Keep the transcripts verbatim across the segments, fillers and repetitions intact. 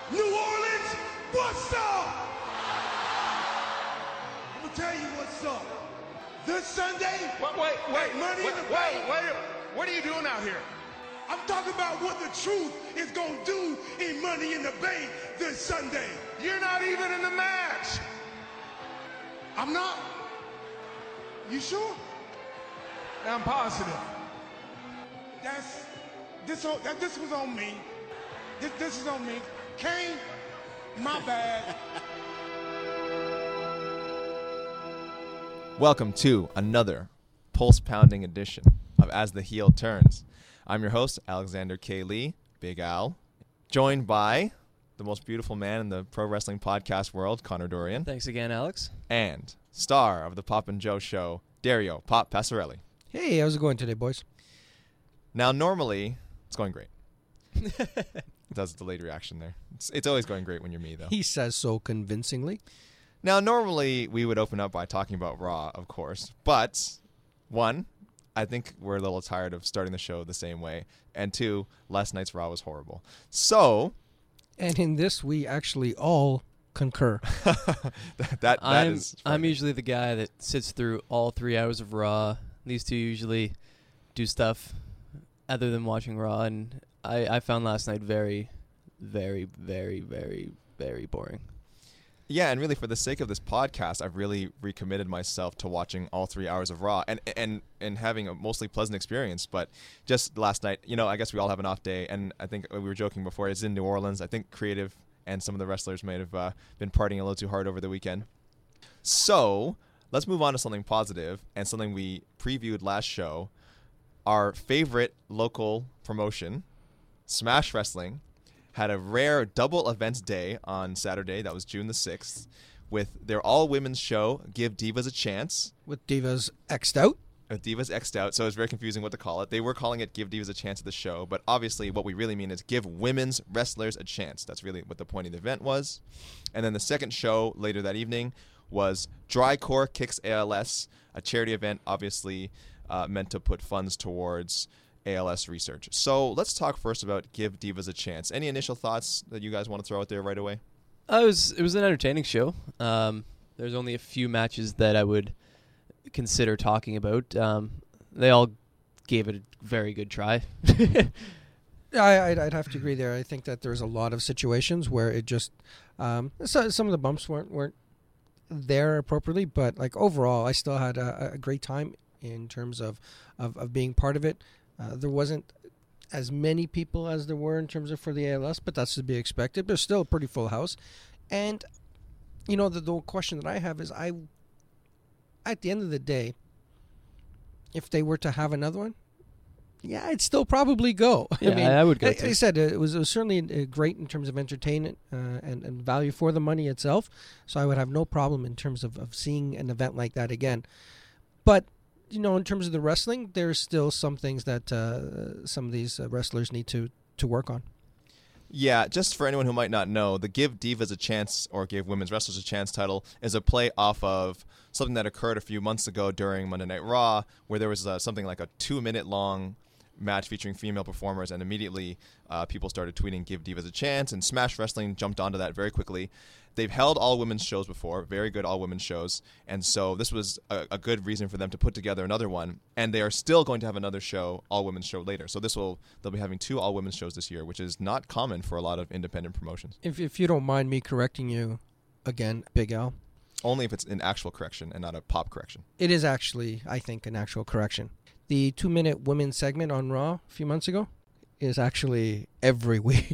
New Orleans, what's up? I'm gonna tell you what's up. This Sunday, Wait, wait, wait, Money wait, in the wait, Bank. wait, what are you doing out here? I'm talking about what the truth is gonna do in Money in the Bank this Sunday. You're not even in the match. I'm not. You sure? I'm positive. That's this. on- That this was on me. This, this is on me. Kane, my bad. Welcome to another pulse-pounding edition of As the Heel Turns. I'm your host, Alexander K. Lee, Big Al, joined by the most beautiful man in the pro wrestling podcast world, Connor Dorian, Thanks again, Alex. and star of the Pop and Joe show, Dario Pop Passarelli. Hey, how's it going today, boys? Now, normally, it's going great. That's a delayed reaction there. It's, it's always going great when you're me, though. He says so convincingly. Now, normally, we would open up by talking about Raw, of course. But, one, I think we're a little tired of starting the show the same way. And two, last night's Raw was horrible. So... And in this, we actually all concur. that, that I'm is I'm funny. usually the guy that sits through all three hours of Raw. These two usually do stuff other than watching Raw, and I, I found last night very, very, very, very, very boring. Yeah, and really, for the sake of this podcast, I've really recommitted myself to watching all three hours of Raw and and and having a mostly pleasant experience. But just last night, you know, I guess we all have an off day, and I think we were joking before, it's in New Orleans. I think Creative and some of the wrestlers might have uh, been partying a little too hard over the weekend. So let's move on to something positive and something we previewed last show. Our favorite local promotion, Smash Wrestling, had a rare double events day on Saturday. That was June the sixth, with their all-women's show, Give Divas a Chance. With Divas X'd out. With Divas X'd out, so it's very confusing what to call it. They were calling it Give Divas a Chance at the show, but obviously what we really mean is give women's wrestlers a chance. That's really what the point of the event was. And then the second show later that evening was Drycore Kicks A L S, a charity event obviously uh, meant to put funds towards A L S research. So let's talk first about Give Divas a Chance. Any initial thoughts that you guys want to throw out there right away? Uh, it was it was an entertaining show. Um, there's only a few matches that I would consider talking about. Um, they all gave it a very good try. I, I'd, I'd have to agree there. I think that there's a lot of situations where it just um, so, some of the bumps weren't weren't there appropriately, but like overall, I still had a, a great time in terms of of, of being part of it. Uh, there wasn't as many people as there were in terms of for the A L S, but that's to be expected. But still a pretty full house. And, you know, the, the question that I have is, I, at the end of the day, if they were to have another one, yeah, I'd still probably go. Yeah, I mean, I would go like too. I said, it was, it was certainly uh, great in terms of entertainment uh, and, and value for the money itself. So I would have no problem in terms of, of seeing an event like that again. But, you know, in terms of the wrestling, there's still some things that uh, some of these uh, wrestlers need to, to work on. Yeah, just for anyone who might not know, the Give Divas a Chance or Give Women's Wrestlers a Chance title is a play off of something that occurred a few months ago during Monday Night Raw, where there was uh, something like a two-minute long match featuring female performers, and immediately uh, people started tweeting Give Divas a Chance, and Smash Wrestling jumped onto that very quickly. They've held all-women's shows before, very good all-women's shows, and so this was a, a good reason for them to put together another one, and they are still going to have another show, all-women's show later. So this will they'll be having two all-women's shows this year, which is not common for a lot of independent promotions. If if you don't mind me correcting you again, Big Al, Only if it's an actual correction and not a pop correction. it is actually, I think, an actual correction. The two-minute women's segment on Raw a few months ago is actually every week.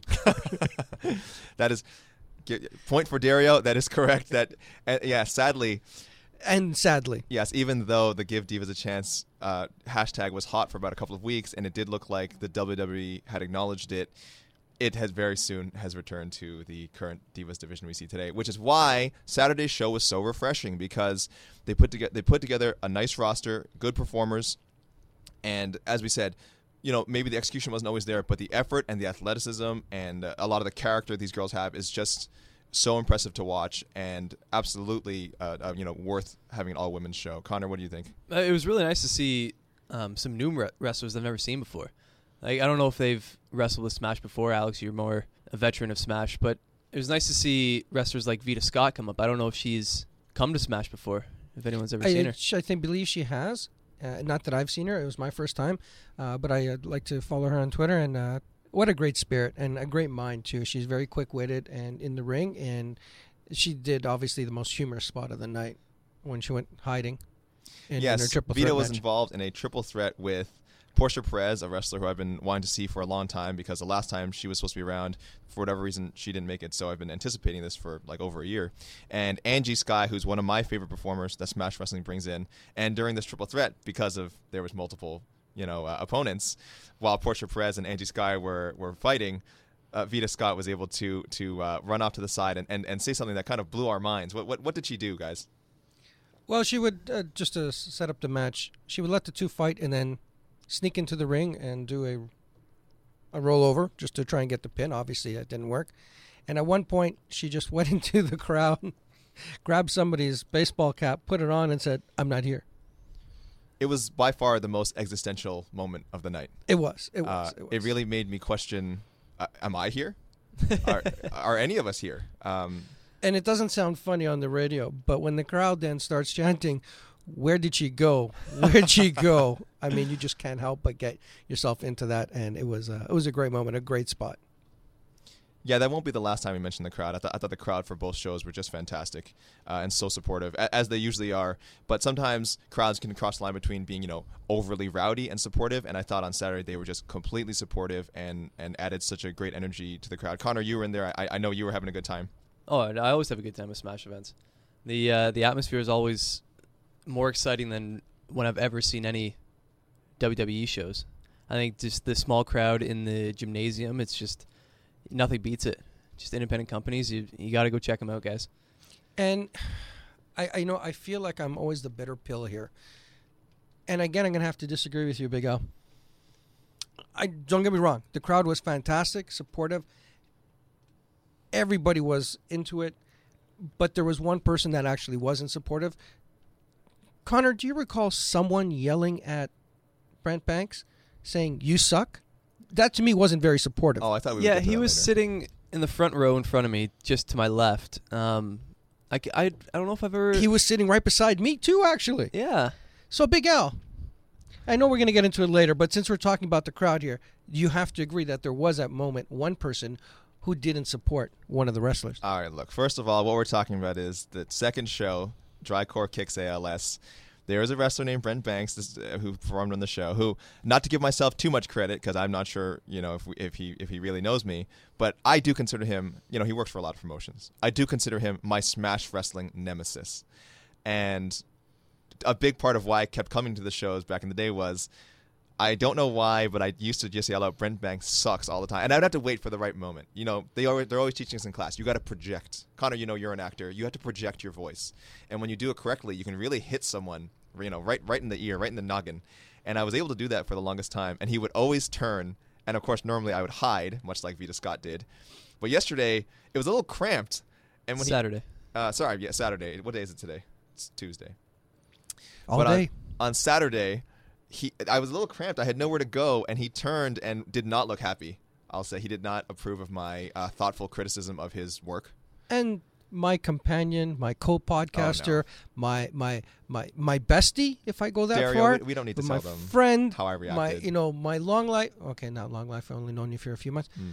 That is... Point for Dario. That is correct. That uh, yeah. Sadly, and sadly, yes. Even though the Give Divas a Chance uh, hashtag was hot for about a couple of weeks, and it did look like the W W E had acknowledged it, it has very soon has returned to the current Divas division we see today. Which is why Saturday's show was so refreshing, because they put together they put together a nice roster, good performers, and as we said, you know, maybe the execution wasn't always there, but the effort and the athleticism and uh, a lot of the character these girls have is just so impressive to watch, and absolutely, uh, uh, you know, worth having an all-women's show. Connor, what do you think? Uh, it was really nice to see um, some new re- wrestlers I've never seen before. Like, I don't know if they've wrestled with Smash before. Alex, you're more a veteran of Smash, but it was nice to see wrestlers like Vita Scott come up. I don't know if she's come to Smash before, if anyone's ever I, seen her. I think believe she has. Uh, not that I've seen her. It was my first time. Uh, but I uh, like to follow her on Twitter. And uh, what a great spirit and a great mind, too. She's very quick-witted and in the ring. And she did, obviously, the most humorous spot of the night when she went hiding in, yes, in her triple Vita threat was match. involved in a triple threat with Portia Perez, a wrestler who I've been wanting to see for a long time because the last time she was supposed to be around, for whatever reason, she didn't make it. So I've been anticipating this for like over a year. And Angie Sky, who's one of my favorite performers that Smash Wrestling brings in. And during this triple threat, because of there was multiple, you know, uh, opponents, while Portia Perez and Angie Sky were were fighting, uh, Vita Scott was able to to uh, run off to the side and, and, and say something that kind of blew our minds. What what what did she do, guys? Well, she would, uh, just to s- set up the match, she would let the two fight and then sneak into the ring and do a a rollover just to try and get the pin. Obviously, it didn't work. And at one point, she just went into the crowd, grabbed somebody's baseball cap, put it on, and said, "I'm not here." It was by far the most existential moment of the night. It was. It was. Uh, it was. it really made me question, uh, am I here? are, are any of us here? Um, And it doesn't sound funny on the radio, but when the crowd then starts chanting, "Where did she go? Where'd she go?" I mean, you just can't help but get yourself into that, and it was a, it was a great moment, a great spot. Yeah, that won't be the last time we mention the crowd. I, th- I thought the crowd for both shows were just fantastic uh, and so supportive, a- as they usually are. But sometimes crowds can cross the line between being, you know, overly rowdy and supportive. And I thought on Saturday they were just completely supportive and, and added such a great energy to the crowd. Connor, you were in there. I, I know you were having a good time. Oh, I I always have a good time with Smash events. The uh, the atmosphere is always more exciting than when I've ever seen any W W E shows. I think just the small crowd in the gymnasium, it's just nothing beats it. Just independent companies, you you got to go check them out, guys. And I, I you know I feel like I'm always the bitter pill here. And again, I'm gonna have to disagree with you, Big Al. I don't get me wrong. The crowd was fantastic, supportive. Everybody was into it, but there was one person that actually wasn't supportive. Connor, do you recall someone yelling at Brent Banks, saying "You suck"? That to me wasn't very supportive. Oh, I thought we would Yeah, get to he that was later. sitting in the front row in front of me, just to my left. Um, I, c- I, I don't know if I've ever... He was sitting right beside me too, actually. Yeah. So, Big Al, I know we're going to get into it later, but since we're talking about the crowd here, you have to agree that there was at moment one person who didn't support one of the wrestlers. All right, look, first of all, what we're talking about is the second show, Dry Core Kicks A L S. There is a wrestler named Brent Banks this, uh, who performed on the show, who, not to give myself too much credit, because I'm not sure, you know, if, we, if he if he really knows me, but I do consider him, you know, he works for a lot of promotions. I do consider him my Smash Wrestling nemesis. And a big part of why I kept coming to the shows back in the day was, I don't know why, but I used to just yell out, "Brent Banks sucks" all the time. And I'd have to wait for the right moment. You know, they always, they're always teaching us in class. You got to project. Connor, you know, you're an actor. You have to project your voice. And when you do it correctly, you can really hit someone, you know, right right in the ear, right in the noggin. And I was able to do that for the longest time. And he would always turn. And, of course, normally I would hide, much like Vita Scott did. But yesterday, it was a little cramped. And when Saturday. He, uh, sorry, yeah, Saturday. What day is it today? It's Tuesday. All but day. On, on Saturday... He, I was a little cramped. I had nowhere to go, and he turned and did not look happy. I'll say he did not approve of my uh, thoughtful criticism of his work. And my companion, my co-podcaster, Oh, my my my my bestie, if I go that Dario, far. we, we don't need to but tell my them friend, how I my reacted. you know my long life. Okay, not long life. I've only known you for a few months. Mm.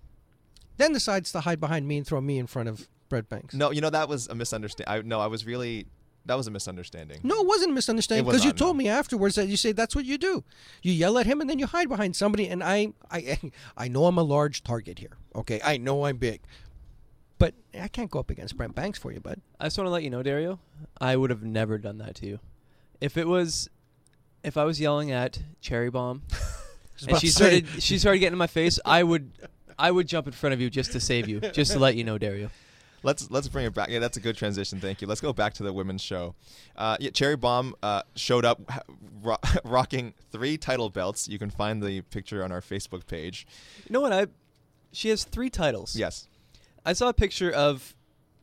Then decides to hide behind me and throw me in front of Brett Banks. No, you know, that was a misunderstanding. I, no, I was really... That was a misunderstanding. No, it wasn't a misunderstanding It was because you not, told no. me afterwards that you say that's what you do. You yell at him and then you hide behind somebody. And I, I, I know I'm a large target here. Okay, I know I'm big, but I can't go up against Brent Banks for you, bud. I just want to let you know, Dario, I would have never done that to you. If it was, if I was yelling at Cherry Bomb and about she to say- started, she started getting in my face, I would, I would jump in front of you just to save you, just to let you know, Dario. Let's let's bring it back. Yeah, that's a good transition. Thank you. Let's go back to the women's show. Uh, yeah, Cherry Bomb uh, showed up ro- rocking three title belts. You can find the picture on our Facebook page. You know what? I, she has three titles. Yes, I saw a picture of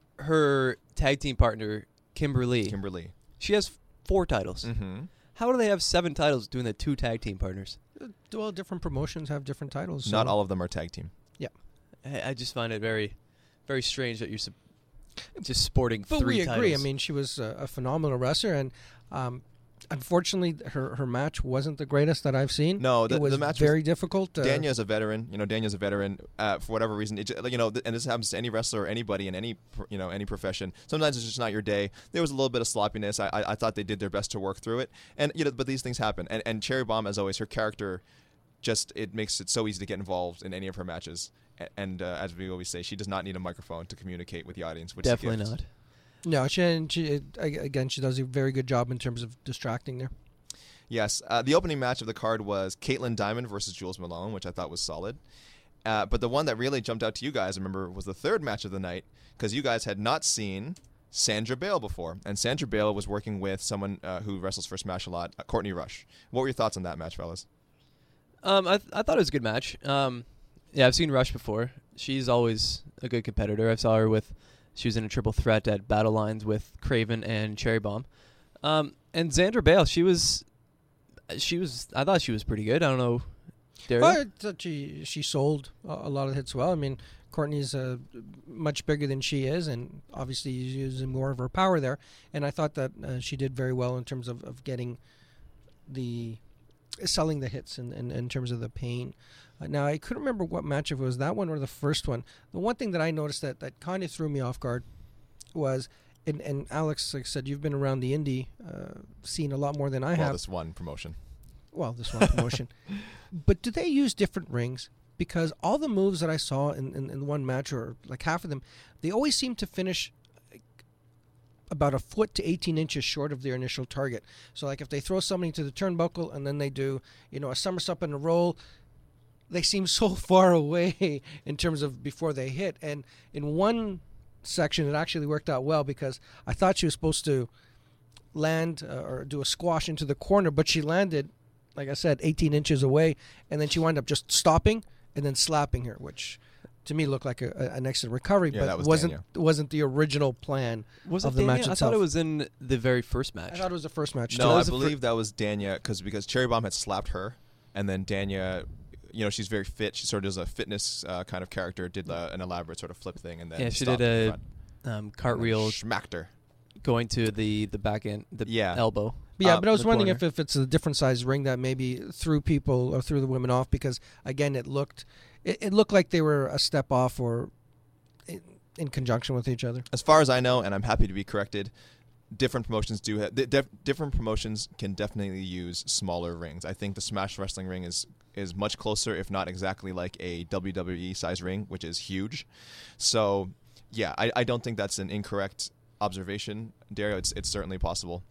her tag team partner, Kimberly. Kimberly. She has four titles. Mm-hmm. How do they have seven titles doing the two tag team partners? Well, different promotions have different titles. Not so- all of them are tag team. I, I just find it very, very strange that you're sup- just sporting But three we agree. titles. I mean, she was a, a phenomenal wrestler, and um, unfortunately, her her match wasn't the greatest that I've seen. No, the- it was the match very was- difficult. Uh, Dania's a veteran. You know, Dania's a veteran. Uh, for whatever reason, it, ju- you know, th- and this happens to any wrestler or anybody in any, pr- you know, any profession. Sometimes it's just not your day. There was a little bit of sloppiness. I, I, I thought they did their best to work through it, and you know, but these things happen. And, and Cherry Bomb, as always, her character, just it makes it so easy to get involved in any of her matches. A- And uh, as we always say, she does not need a microphone to communicate with the audience. Which Definitely is a gift. not. No, she, and she it- again, she does a very good job in terms of distracting there. Yes, uh, the opening match of the card was Caitlin Diamond versus Jules Malone, which I thought was solid. Uh, but the one that really jumped out to you guys, I remember, was the third match of the night, because you guys had not seen Sandra Bale before. And Sandra Bale was working with someone uh, who wrestles for Smash a lot, uh, Courtney Rush. What were your thoughts on that match, fellas? Um, I th- I thought it was a good match. Um, yeah, I've seen Rush before. She's always a good competitor. I saw her with, she was in a triple threat at Battle Lines with Craven and Cherry Bomb. Um, and Sandra Bale, she was, she was. I thought she was pretty good. I don't know, Daryl. Well, I thought she she sold a, a lot of hits well. I mean, Courtney's uh, much bigger than she is, and obviously is using more of her power there. And I thought that uh, she did very well in terms of, of getting the selling the hits in, in, in terms of the pain. Uh, now, I couldn't remember what match, if it was that one or the first one. The one thing that I noticed that, that kind of threw me off guard was, and, and Alex, like I said, you've been around the indie uh, scene a lot more than I well, have. this one promotion. Well, this one promotion. But do they use different rings? Because all the moves that I saw in, in, in one match, or like half of them, they always seem to finish about a foot to eighteen inches short of their initial target. So like if they throw somebody to the turnbuckle and then they do, you know, a somersault and a roll, they seem so far away in terms of before they hit. And in one section, it actually worked out well, because I thought she was supposed to land uh, or do a squash into the corner, but she landed, like I said, eighteen inches away, and then she wound up just stopping and then slapping her, which to me looked like a, a, an excellent recovery, Yeah, but that was wasn't Dania. wasn't the original plan Was of it the Dania? match I itself. thought it was in the very first match. I thought it was the first match. No, too. I was the believe that was Dania, because because Cherry Bomb had slapped her, and then Dania, you know, she's very fit. She sort of is a fitness uh, kind of character. Did uh, an elaborate sort of flip thing, and then yeah, she stopped did in a front. um, And then cartwheel schmacked her. going to the, the back end, the Yeah. elbow. But yeah, Uh, but I was the wondering corner. if, if it's a different size ring that maybe threw people or threw the women off, because again, it looked it, it looked like they were a step off or in, in conjunction with each other. As far as I know, and I'm happy to be corrected, different promotions do have dif- different promotions can definitely use smaller rings. I think the Smash Wrestling ring is is much closer, if not exactly like a W W E size ring, which is huge. So yeah, I, I don't think that's an incorrect observation, Dario. It's it's certainly possible.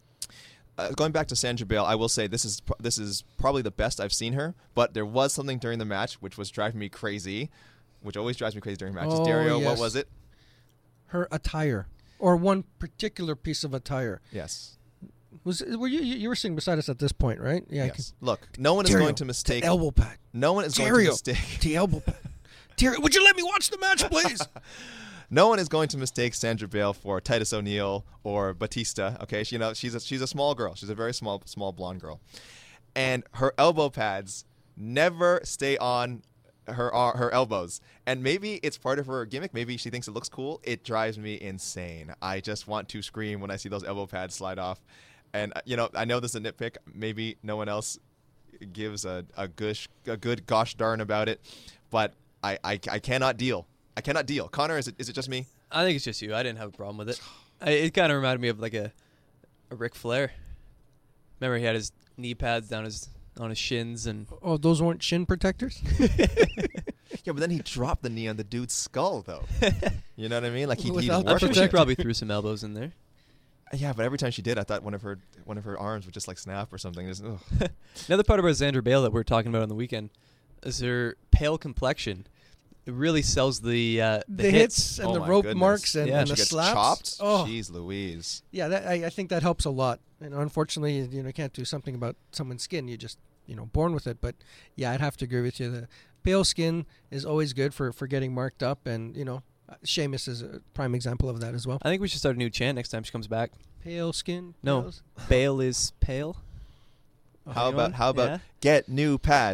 Uh, going back to Sandra Bale, I will say this is pr- this is probably the best I've seen her. But there was something during the match which was driving me crazy, which always drives me crazy during matches. Oh, Dario, yes. what was it? Her attire, or one particular piece of attire. Yes. Was were you you were sitting beside us at this point, right? Yeah. I can- Yes. Look, no one is Dario, going to mistake. elbow pad. No one is going Dario, to mistake. the elbow pad. Dario, would you let me watch the match, please? No one is going to mistake Sandra Bale for Titus O'Neil or Batista. Okay, she, you know she's a, she's a small girl. She's a very small small blonde girl, and her elbow pads never stay on her uh, her elbows. And maybe it's part of her gimmick. Maybe she thinks it looks cool. It drives me insane. I just want to scream when I see those elbow pads slide off. And uh, you know, I know this is a nitpick. Maybe no one else gives a a gush a good gosh darn about it, but I I, I cannot deal. I cannot deal. Connor, is it is it just me? I think it's just you. I didn't have a problem with it. I, it kind of reminded me of like a, a Ric Flair. Remember, he had his knee pads down his on his shins, and Oh, those weren't shin protectors? Yeah, but then he dropped the knee on the dude's skull, though. You know what I mean? Like he he Without the worked I'm sure with she it. probably threw some elbows in there. Yeah, but every time she did, I thought one of her one of her arms would just like snap or something. Just, ugh. Another part about Sandra Bale that we are talking about on the weekend is her pale complexion. It really sells the uh, the, The, hits. hits and Oh the my rope goodness. marks and, Yeah. and She the gets slaps. chopped. Oh, Jeez Louise. yeah. That, I, I think that helps a lot. And unfortunately, you know, you can't do something about someone's skin. You just, you know, born with it. But yeah, I'd have to agree with you. The pale skin is always good for, for getting marked up, and you know, Sheamus is a prime example of that as well. I think we should start a new chant next time she comes back. Pale skin. No. pales- Bale is pale. How Anyone? about how about Yeah? get new pads?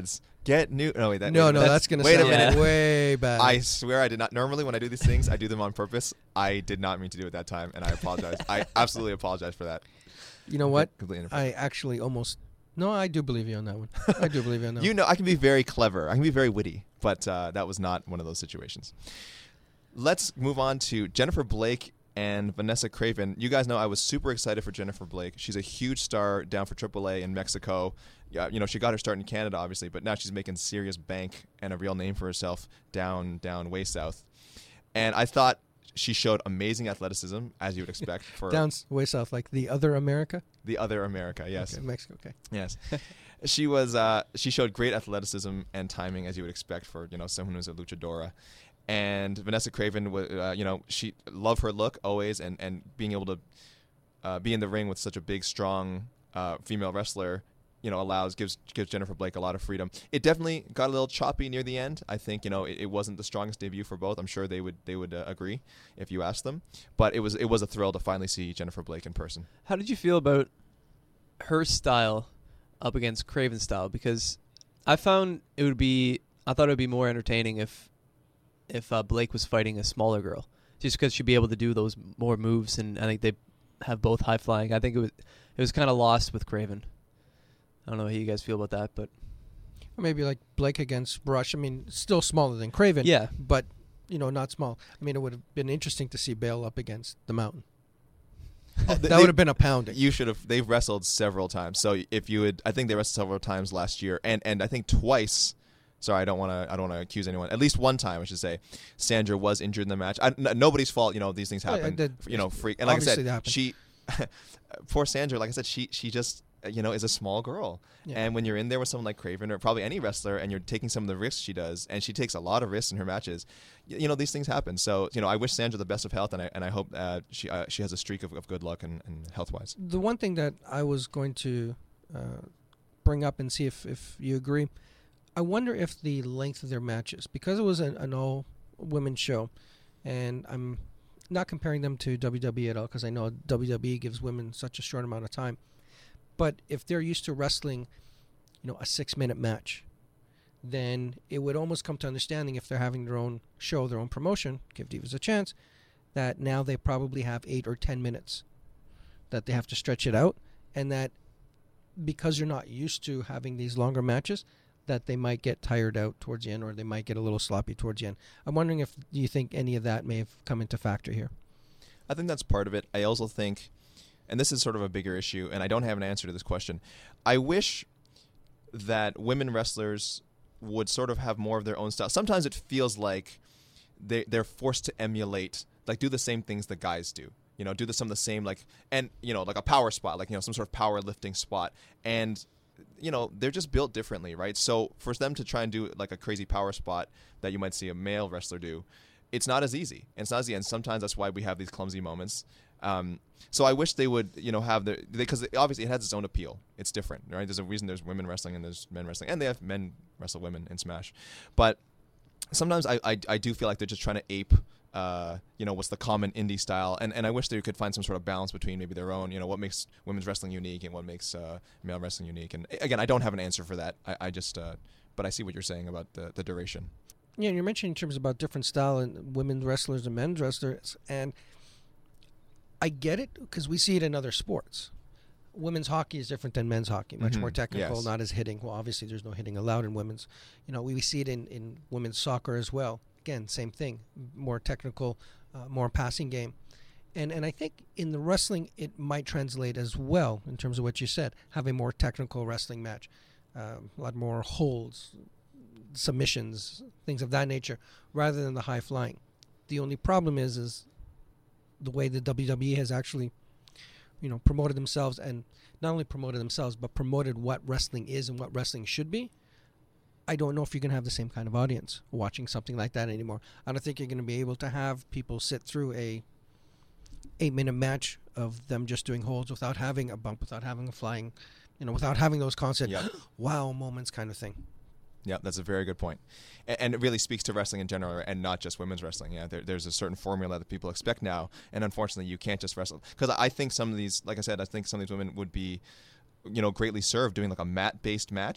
Get new. No, wait. That, No, wait, no, that's, going to wait sound a minute. way bad. I swear I did not. Normally, when I do these things, I do them on purpose. I did not mean to do it that time, and I apologize. I absolutely apologize for that. You know what? Completely inappropriate. I actually almost. No, I do believe you on that one. I do believe you on that You one. know, I can be very clever. I can be very witty, but uh, that was not one of those situations. Let's move on to Jennifer Blake and Vanessa Craven. You guys know I was super excited for Jennifer Blake. She's a huge star down for triple A in Mexico. Yeah, you know, she got her start in Canada, obviously, but now she's making serious bank and a real name for herself down, down way south. And I thought she showed amazing athleticism, as you would expect for Down s- way south, like the other America. the other America. Yes, Okay, Mexico. Okay. yes. She was. Uh, she showed great athleticism and timing, as you would expect for you know someone who's a luchadora. And Vanessa Craven, uh, you know, she loved her look always, and, and being able to uh, be in the ring with such a big, strong uh, female wrestler, you know, allows gives gives Jennifer Blake a lot of freedom. It definitely got a little choppy near the end. I think you know it, it wasn't the strongest debut for both. I'm sure they would they would uh, agree if you asked them. But it was it was a thrill to finally see Jennifer Blake in person. How did you feel about her style up against Craven's style? Because I found it would be, I thought it would be more entertaining if if uh, Blake was fighting a smaller girl, just because she'd be able to do those more moves, and I think they have both high flying. I think it was it was kind of lost with Craven. I don't know how you guys feel about that, but Or maybe like Blake against Brush. I mean, still smaller than Craven. yeah, But, you know, not small. I mean, it would have been interesting to see Bale up against the Mountain. That They- would have been a pounding. You should have. They've wrestled several times. So if you would, I think they wrestled several times last year, and and I think twice. Sorry, I don't want to. I don't want to accuse anyone. At least one time, I should say, Sandra was injured in the match. I, n- nobody's fault. You know, these things Oh, yeah, happen. that- you know, freak. And like I obviously said, that happened. she, poor Sandra. Like I said, she she just uh, you know is a small girl. Yeah. And when you're in there with someone like Craven or probably any wrestler, and you're taking some of the risks she does, and she takes a lot of risks in her matches, you, you know these things happen. So you know, I wish Sandra the best of health, and I and I hope uh, she uh, she has a streak of, of good luck and, and health wise. The one thing that I was going to uh, bring up and see if, if you agree, I wonder if the length of their matches, because it was an, an all women's show, and I'm not comparing them to W W E at all, because I know W W E gives women such a short amount of time. But if they're used to wrestling, you know, a six-minute match, then it would almost come to understanding, if they're having their own show, their own promotion, give Divas a chance, that now they probably have eight or ten minutes that they have to stretch it out, and that because you're not used to having these longer matches, that they might get tired out towards the end, or they might get a little sloppy towards the end. I'm wondering if do you think any of that may have come into factor here? I think that's part of it. I also think, and this is sort of a bigger issue, and I don't have an answer to this question. I wish that women wrestlers would sort of have more of their own style. Sometimes it feels like they they're forced to emulate, like do the same things the guys do. You know, do the, some of the same, like, and, you know, like a power spot, like, you know, some sort of powerlifting spot. And, you know, they're just built differently, right? So for them to try and do like a crazy power spot that you might see a male wrestler do, it's not as easy. And it's not as easy. And sometimes that's why we have these clumsy moments. Um, so I wish they would, you know, have the, because obviously it has its own appeal. It's different, right? There's a reason there's women wrestling and there's men wrestling, and they have men wrestle women in Smash. But sometimes I, I, I do feel like they're just trying to ape, uh, you know, what's the common indie style. And, and I wish they could find some sort of balance between maybe their own, you know, what makes women's wrestling unique and what makes uh, male wrestling unique. And again, I don't have an answer for that. I, I just, uh, but I see what you're saying about the, the duration. Yeah, you're mentioning in terms about different style in women's wrestlers and men's wrestlers, and I get it because we see it in other sports. Women's hockey is different than men's hockey, much Mhm, more technical, yes. not as hitting. Well, obviously, there's no hitting allowed in women's. You know, we, we see it in, in women's soccer as well. Again, same thing, more technical, uh, more passing game. And and I think in the wrestling, it might translate as well in terms of what you said, have a more technical wrestling match, um, a lot more holds, submissions, things of that nature, rather than the high flying. The only problem is is the way the W W E has actually, you know, promoted themselves, and not only promoted themselves, but promoted what wrestling is and what wrestling should be. I don't know if you're going to have the same kind of audience watching something like that anymore. I don't think you're going to be able to have people sit through a eight-minute match of them just doing holds without having a bump, without having a flying, you know, without having those constant Yep. wow moments kind of thing. Yeah, that's a very good point. And, and it really speaks to wrestling in general and not just women's wrestling. Yeah, there, there's a certain formula that people expect now, and unfortunately you can't just wrestle. Because I think some of these, like I said, I think some of these women would be, you know, greatly served doing like a mat-based match.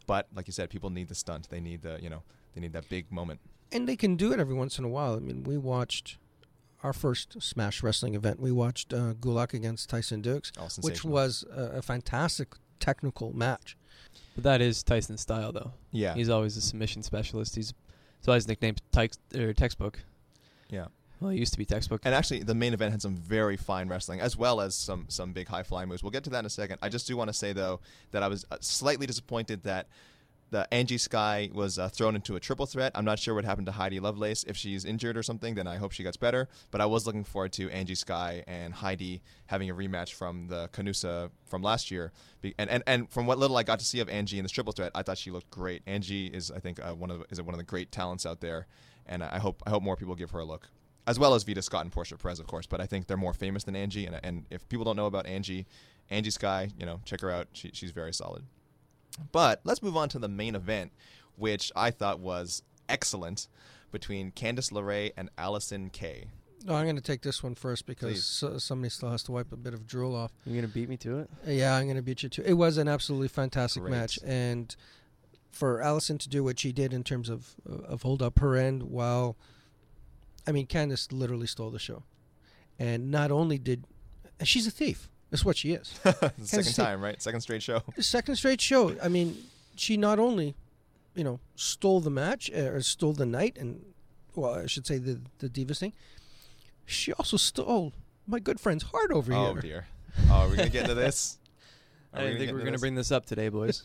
But like you said, people need the stunt. They need the you know they need that big moment. And they can do it every once in a while. I mean, we watched our first Smash Wrestling event. We watched uh, Gulak against Tyson Dukes, Oh, which sensational. was a, a fantastic technical match. But that is Tyson's style, though. Yeah. He's always a submission specialist. He's so his nickname's text or textbook. Yeah. Well, it used to be textbook. And actually, the main event had some very fine wrestling, as well as some some big high flying moves. We'll get to that in a second. I just do want to say though that I was uh, slightly disappointed that the Angie Sky was uh, thrown into a triple threat. I'm not sure what happened to Heidi Lovelace. If she's injured or something, then I hope she gets better. But I was looking forward to Angie Sky and Heidi having a rematch from the Canusa from last year. Be- and, and and from what little I got to see of Angie in this triple threat, I thought she looked great. Angie is, I think, uh, one of the, is one of the great talents out there, and I hope I hope more people give her a look. As well as Vita Scott and Portia Perez, of course. But I think they're more famous than Angie. And, and if people don't know about Angie, Angie Sky, you know, check her out. She, she's very solid. But let's move on to the main event, which I thought was excellent, between Candice LeRae and Allison Kay. No, I'm going to take this one first because Please. so, somebody still has to wipe a bit of drool off. You're gonna beat me to it? Uh, Yeah, I'm going to beat you too. It was an absolutely fantastic Great. match, and for Allison to do what she did in terms of of hold up her end, while I mean, Candice literally stole the show, and not only did she's a thief. That's what she is. Second City. time, right? Second straight show. Second straight show. I mean, she not only, you know, stole the match uh, or stole the night, and well, I should say the the Divas thing. She also stole my good friend's heart over Oh, here. dear. Oh, are we going to get into this? Are I didn't gonna think get we were into gonna this? bring this up today, boys.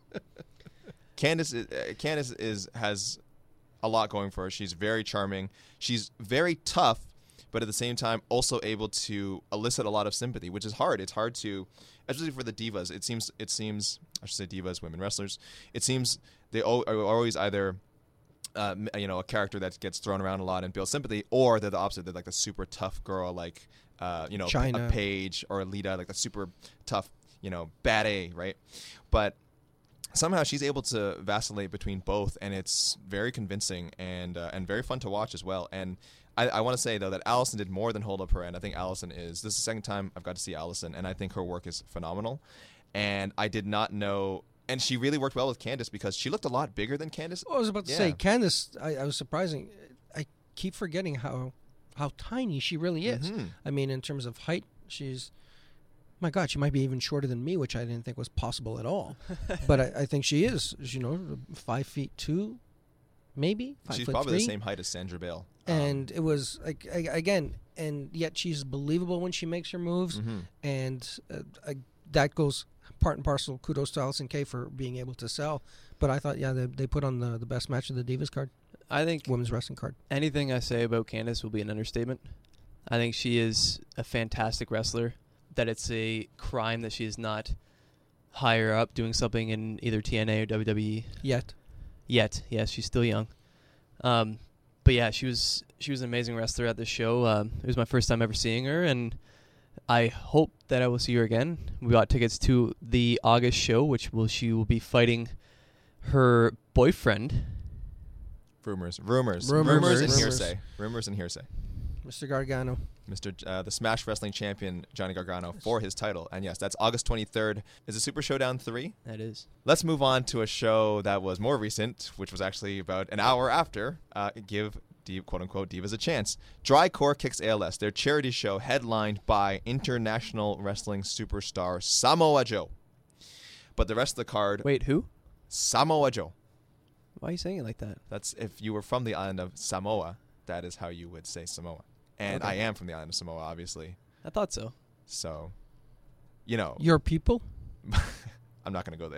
Candice, is, uh, Candice is has a lot going for her. She's very charming. She's very tough, but at the same time also able to elicit a lot of sympathy, which is hard. It's hard to, especially for the divas. It seems, it seems, I should say divas, women wrestlers. It seems they al- are always either, uh, m- you know, a character that gets thrown around a lot and builds sympathy, or they're the opposite. They're like the super tough girl, like, uh, you know, China. a Paige or a Lita, like the super tough, you know, bad A, right? But somehow she's able to vacillate between both, and it's very convincing and uh, and very fun to watch as well. And I, I want to say though that Allison did more than hold up her end. I think Allison is this is the second time I've got to see Allison, and I think her work is phenomenal. And I did not know, and she really worked well with Candice because she looked a lot bigger than Candice. Well, I was about to Yeah. say, Candice, I, I was surprising. I keep forgetting how how tiny she really is. Mhm. I mean, in terms of height, she's, my God, she might be even shorter than me, which I didn't think was possible at all. But I, I think she is, you know, five feet two, maybe five She's foot probably three. the same height as Sandra Bale. Um, And it was like a- again, and yet she's believable when she makes her moves, mhm. and uh, I, that goes part and parcel. Kudos to Allison Kay for being able to sell. But I thought, yeah, they, they put on the, the best match of the Divas card, I think women's wrestling card. anything I say about Candice will be an understatement. I think she is a fantastic wrestler. That it's a crime that she is not higher up doing something in either T N A or W W E Yet, yet. Yes, she's still young. Um, but yeah, she was she was an amazing wrestler at this show. Um, it was my first time ever seeing her, and I hope that I will see her again. We got tickets to the August show, which will she will be fighting her boyfriend. Rumors, rumors, Rumors, rumors, and rumors. hearsay, rumors and hearsay. Mister Gargano. Mister J- uh, the Smash Wrestling Champion Johnny Gargano for his title, and yes, that's August twenty-third. Is it Super Showdown three? That is. Let's move on to a show that was more recent, which was actually about an hour after. Uh, give Div- quote unquote Divas a chance. Dry Core Kicks A L S, their charity show headlined by international wrestling superstar Samoa Joe. But the rest of the card, Wait, who? Samoa Joe. Why are you saying it like that? That's if you were from the island of Samoa, that is how you would say Samoa. And Okay. I am from the island of Samoa, obviously. I thought so. So, you know, Your people? I'm not going to go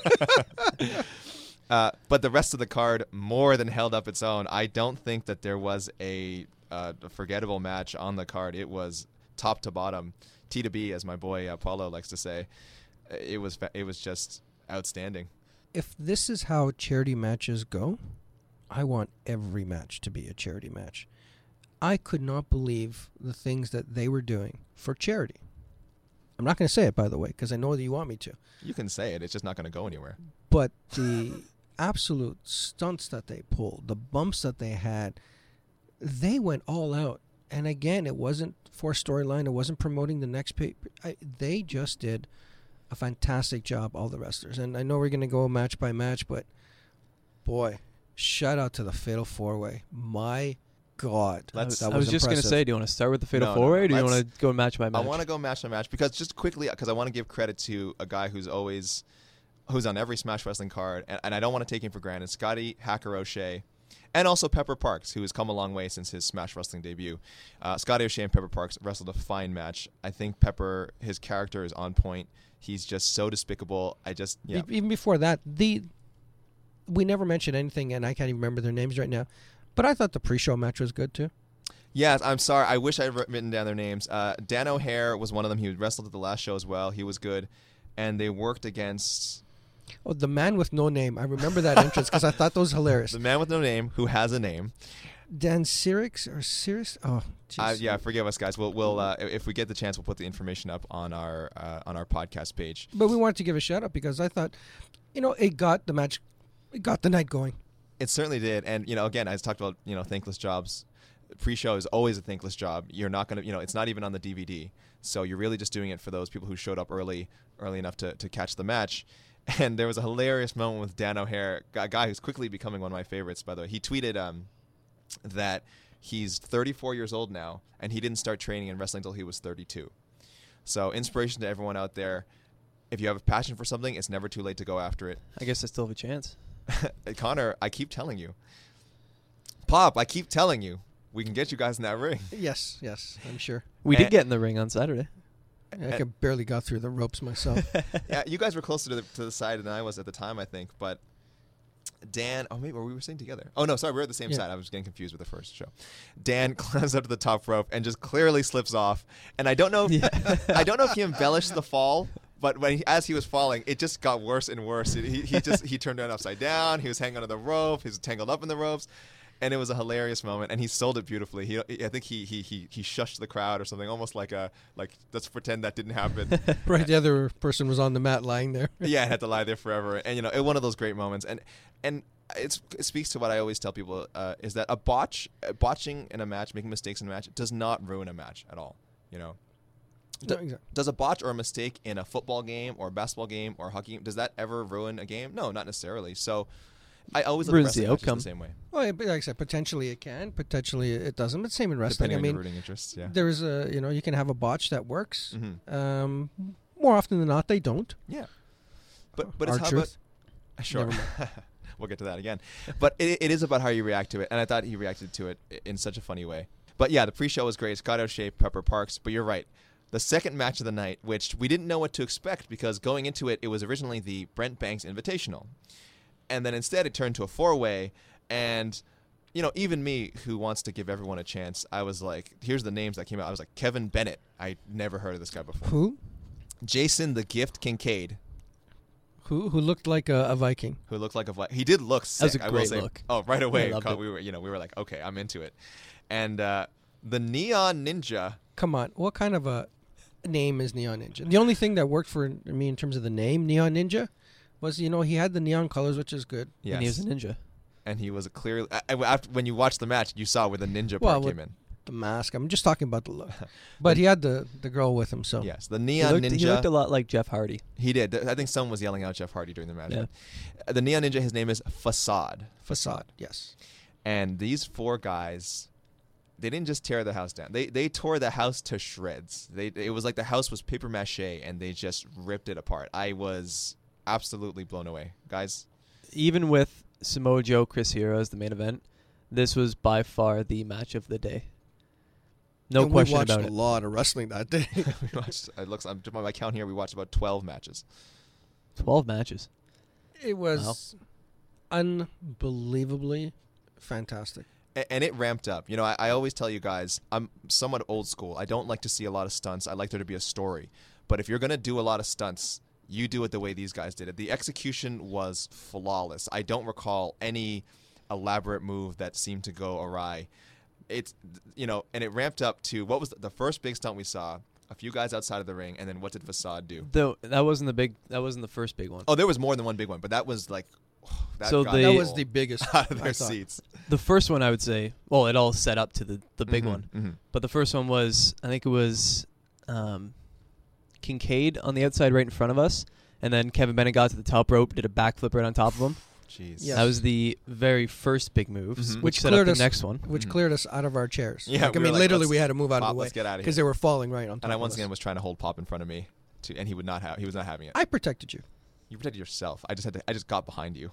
there. uh, but the rest of the card more than held up its own. I don't think that there was a, uh, a forgettable match on the card. It was top to bottom, T to B, as my boy uh, Paulo likes to say. It was fa- it was just outstanding. If this is how charity matches go, I want every match to be a charity match. I could not believe the things that they were doing for charity. I'm not going to say it, by the way, because I know that you want me to. You can say it. It's just not going to go anywhere. But the absolute stunts that they pulled, the bumps that they had, they went all out. And again, it wasn't for storyline. It wasn't promoting the next pay. I, they just did a fantastic job, all the wrestlers. And I know we're going to go match by match, but boy, shout out to the Fatal Four Way. My God, Let's- that I was was just going to impressive. say, do you want to start with the Fatal No, no, Four Way, no. or do you Let's- want to go match by match? I want to go match by match because just quickly, because I want to give credit to a guy who's always, who's on every Smash Wrestling card, and, and I don't want to take him for granted. Scotty Hacker O'Shea, and also Pepper Parks, who has come a long way since his Smash Wrestling debut. Uh, Scotty O'Shea and Pepper Parks wrestled a fine match. I think Pepper, his character is on point. He's just so despicable. I just, yeah. E- Even before that, the we never mentioned anything, and I can't even remember their names right now. But I thought the pre-show match was good too. Yes, I'm sorry. I wish I had written down their names. Uh, Dan O'Hare was one of them. He wrestled at the last show as well. He was good. And they worked against Oh, the man with no name. I remember that entrance because I thought that was hilarious. the man with no name who has a name. Dan Sirix or Sirix? Oh, Uh, jeez. yeah, forgive us, guys. We'll, we'll uh, if we get the chance, we'll put the information up on our uh, on our podcast page. But we wanted to give a shout out because I thought, you know, it got the match, it got the night going. It certainly did. And, you know, again, I talked about, you know, thankless jobs. Pre-show is always a thankless job. You're not going to, you know, it's not even on the D V D. So you're really just doing it for those people who showed up early, early enough to, to catch the match. And there was a hilarious moment with Dan O'Hare, a guy who's quickly becoming one of my favorites, by the way. He tweeted um, that he's thirty-four years old now, and he didn't start training in wrestling until he was thirty-two. So inspiration to everyone out there. If you have a passion for something, it's never too late to go after it. I guess I still have a chance. Connor, I keep telling you. Pop, I keep telling you. We can get you guys in that ring. Yes, yes, I'm sure. We And- did get in the ring on Saturday. I could barely got through the ropes myself. Yeah, you guys were closer to the, to the side than I was at the time, I think. But Dan, oh, maybe we were sitting together. Oh, no, sorry, we were at the same Yeah. side. I was getting confused with the first show. Dan climbs up to the top rope and just clearly slips off. And I don't know if, Yeah. I don't know if he embellished the fall, but when he, as he was falling, it just got worse and worse. It, he, he just he turned around upside down. He was hanging onto the rope. He was tangled up in the ropes. And it was a hilarious moment, and he sold it beautifully. He, I think he he he he shushed the crowd or something, almost like a like let's pretend that didn't happen. Right, the other person was on the mat lying there. Yeah, I had to lie there forever, and you know, it, one of those great moments, and and it's, it speaks to what I always tell people uh, is that a botch, uh, botching in a match, making mistakes in a match, does not ruin a match at all. You know, No, exactly. does a botch or a mistake in a football game or a basketball game or a hockey game, does that ever ruin a game? No, not necessarily. So I always look at Ruins wrestling the matches outcome. the same way, Well, yeah, but like I said, potentially it can, potentially it doesn't. But same in wrestling. depending I on mean, your rooting interests. Yeah. there is a you know you can have a botch that works. Mhm. Um, more often than not, they don't. Yeah. But but it's Our how truth. about sure. Never We'll get to that again. But it, it is about how you react to it, and I thought he reacted to it i- in such a funny way. But yeah, the pre-show was great. Scott O'Shea, Pepper Parks. But you're right. The second match of the night, which we didn't know what to expect because going into it, it was originally the Brent Banks Invitational. And then instead it turned to a four-way. And, you know, even me, who wants to give everyone a chance, I was like, here's the names that came out. I was like, Kevin Bennett. I never heard of this guy before. Who? Jason the Gift Kincaid, Who who looked like a, a Viking? who looked like a Vi- he did look sick. was a I will great say. look. Oh, right away, I loved Cole, it. we were you know we were like, okay, I'm into it. And uh, the Neon Ninja, Come on, what kind of a name is Neon Ninja? The only thing that worked for me in terms of the name Neon Ninja was you know he had the neon colors, which is good. yes, And he was a ninja. and he was a clear. I, I- after when you watched the match, you saw where the ninja Well, part with- came in. The mask. I'm just talking about the look, but he had the the girl with him. So Yes, the He Neon looked, Ninja. he looked a lot like Jeff Hardy. He did. I think someone was yelling out Jeff Hardy during the match. Yeah. Uh, The Neon Ninja. His name is Facade. facade. Yes. And these four guys, they didn't just tear the house down. They they tore the house to shreds. They it was like the house was paper mache, and they just ripped it apart. I was absolutely blown away, guys. Even with Samoa Joe, Chris Hero as the main event, this was by far the match of the day. No And question we watched about a it. lot of wrestling that day. we watched. It looks. I'm by my count here. We watched about twelve matches. Twelve matches. It was unbelievably fantastic. A- And it ramped up. You know, I, I always tell you guys, I'm somewhat old school. I don't like to see a lot of stunts. I like there to be a story. But if you're going to do a lot of stunts, you do it the way these guys did it. The execution was flawless. I don't recall any elaborate move that seemed to go awry. It's, you know, and it ramped up to what was the, the first big stunt we saw? A few guys outside of the ring, and then what did Facade do? Though that wasn't the big. That wasn't the first big one. Oh, there was more than one big one, but that was like, that So got they- That people was the biggest. out of I their thought. seats. The first one, I would say. Well, it all set up to the the big Mhm, one. mhm. But the first one was, I think it was, um, Kincaid on the outside right in front of us, and then Kevin Bennett got to the top rope, did a backflip right on top of him. Jeez. Yes. That was the very first big move, Mhm. which, Which set up cleared the us- next one. Which Mhm. cleared us out of our chairs. Yeah, like, we I were mean, like, literally, let's- we had to move out Pop, of the way let's get out of because here. they were falling right on top And I of once us. again was trying to hold Pop in front of me, to, and he would not have. He was not having it. I protected you. You protected yourself. I just had to. I just got behind you.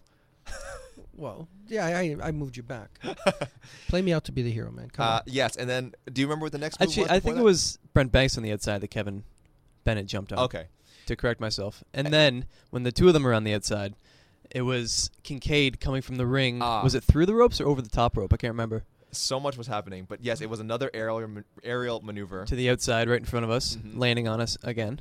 Well, yeah, I, I moved you back. Play me out to be the hero, man. Come Uh, on. yes, and then do you remember what the next move Actually, was I before think that? it was Brent Banks on the outside that Kevin Bennett jumped on. Okay. To correct myself. And Eh. then when the two of them were on the outside, it was Kincaid coming from the ring. Ah. Was it through the ropes or over the top rope? I can't remember. So much was happening, but yes, it was another aerial ma- aerial maneuver. To the outside, right in front of us, Mhm. landing on us again.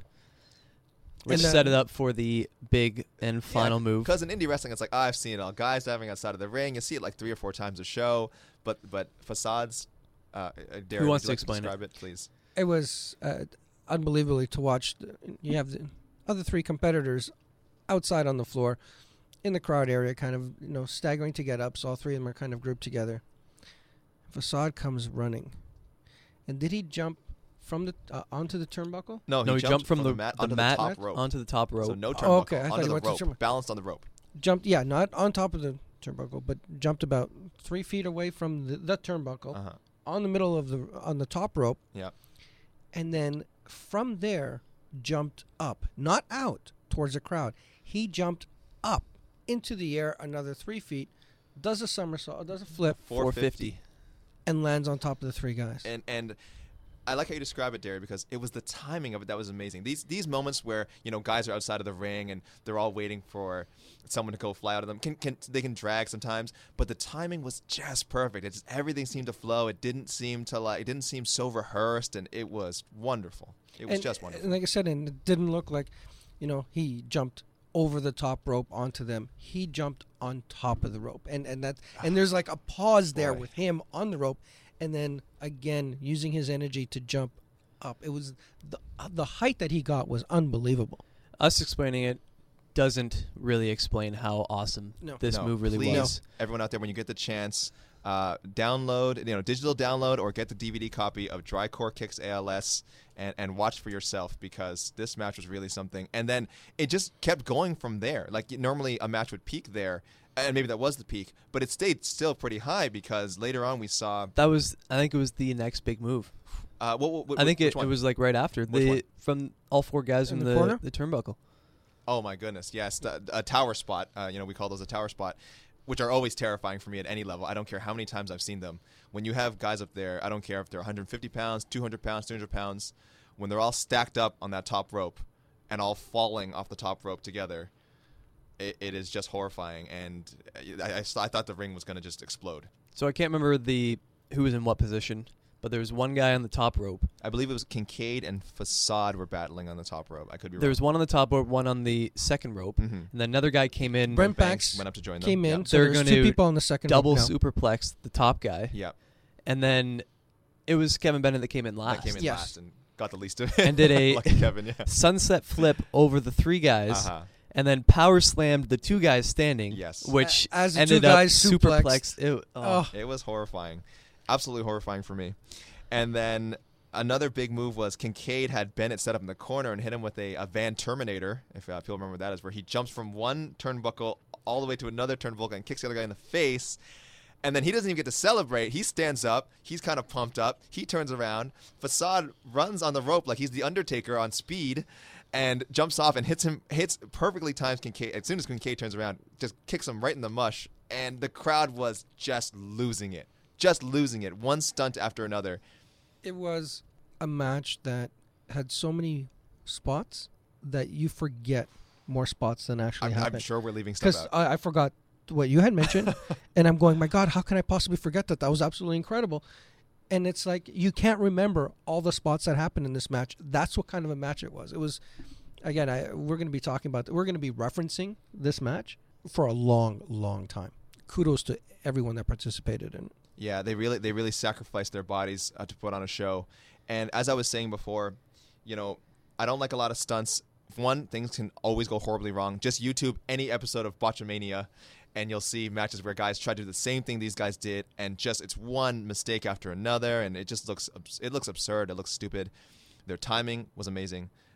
Which And, uh, set it up for the big and final move. Because in indie wrestling, it's like, oh, I've seen it all. Guys diving outside of the ring. You see it like three or four times a show. But but facades. Uh, uh, Darren, Who wants would you to like explain it? describe it, please? It was uh, unbelievably to watch. You have the other three competitors outside on the floor in the crowd area, kind of, you know, staggering to get up. So all three of them are kind of grouped together. Facade comes running. And did he jump from the uh, onto the turnbuckle? No, no, he he jumped from, the, mat the onto mat the top rope. onto the top rope. So no turnbuckle. Oh, okay, I thought onto he the went to rope. turnbuckle. Balanced on the rope. Jumped, yeah, not on top of the turnbuckle, but jumped about three feet away from the, the turnbuckle, Uh-huh. on the middle of the on the top rope, Yeah. and then from there jumped up, not out towards the crowd. He jumped up into the air another three feet, does a somersault, does a flip, four fifty. and lands on top of the three guys. And and I like how you describe it, Derry, because it was the timing of it that was amazing. These these moments where, you know, guys are outside of the ring and they're all waiting for someone to go fly out of them. Can can they can drag sometimes, but the timing was just perfect. It just, everything seemed to flow. It didn't seem to like it didn't seem so rehearsed, and it was wonderful. It was and, just wonderful. And like I said, and it didn't look like, you know, he jumped over the top rope onto them. He jumped on top of the rope, and and that and there's like a pause there Boy. with him on the rope, and then again using his energy to jump up. It was the uh, the height that he got was unbelievable. Us explaining it doesn't really explain how awesome No. this No, move really please, was. everyone out there, when you get the chance, uh, download, you know, digital download or get the D V D copy of Dry Core Kicks A L S and, and watch for yourself, because this match was really something. And then it just kept going from there. Like normally a match would peak there, and maybe that was the peak, but it stayed still pretty high because later on we saw. That was, I think it was the next big move. Uh, what, what, what, I think which it, it one? was like right after Which one? the from all four guys In from the the, corner? the turnbuckle. Oh my goodness, yes, the, a tower spot. Uh, you know, we call those a tower spot, which are always terrifying for me at any level. I don't care how many times I've seen them. When you have guys up there, I don't care if they're one hundred fifty pounds, two hundred pounds, two hundred pounds, when they're all stacked up on that top rope and all falling off the top rope together, it, it is just horrifying. And I, I, I thought the ring was going to just explode. So I can't remember the who was in what position, but there was one guy on the top rope. I believe it was Kincaid and Facade were battling on the top rope. I could be There wrong. was one on the top rope, one on the second rope, Mhm. and then another guy came in, Brent Banks Banks went up to join them. came in, Yeah. so They're there's gonna two people on the second double rope now. superplexed the top guy, Yeah, and then it was Kevin Bennett that came in last. that came in Yes. last and got the least of it. And did a- Lucky Kevin, yeah. Sunset flip over the three guys, Uh-huh. and then power slammed the two guys standing. Yes. Which A- as the ended two up guys suplexed. superplexed. It- oh. Oh. It was horrifying. Absolutely horrifying for me. And then another big move was Kincaid had Bennett set up in the corner and hit him with a, a Van Terminator, if uh, people remember what that is, where he jumps from one turnbuckle all the way to another turnbuckle and kicks the other guy in the face. And then he doesn't even get to celebrate. He stands up. He's kind of pumped up. He turns around. Facade runs on the rope like he's the Undertaker on speed and jumps off and hits him, hits perfectly times Kincaid. As soon as Kincaid turns around, just kicks him right in the mush. And the crowd was just losing it. Just losing it. One stunt after another. It was a match that had so many spots that you forget more spots than actually I'm, happened. I'm sure we're leaving stuff Because out. I, I forgot what you had mentioned, and I'm going, my God, how can I possibly forget that? That was absolutely incredible. And it's like you can't remember all the spots that happened in this match. That's what kind of a match it was. It was, again, I, we're going to be talking about, we're going to be referencing this match for a long, long time. Kudos to everyone that participated in it. Yeah, they really they really sacrificed their bodies uh, to put on a show. And as I was saying before, you know, I don't like a lot of stunts. One, things can always go horribly wrong. Just YouTube any episode of Botchamania, and you'll see matches where guys try to do the same thing these guys did, and just it's one mistake after another, and it just looks abs- it looks absurd. It looks stupid. Their timing was amazing.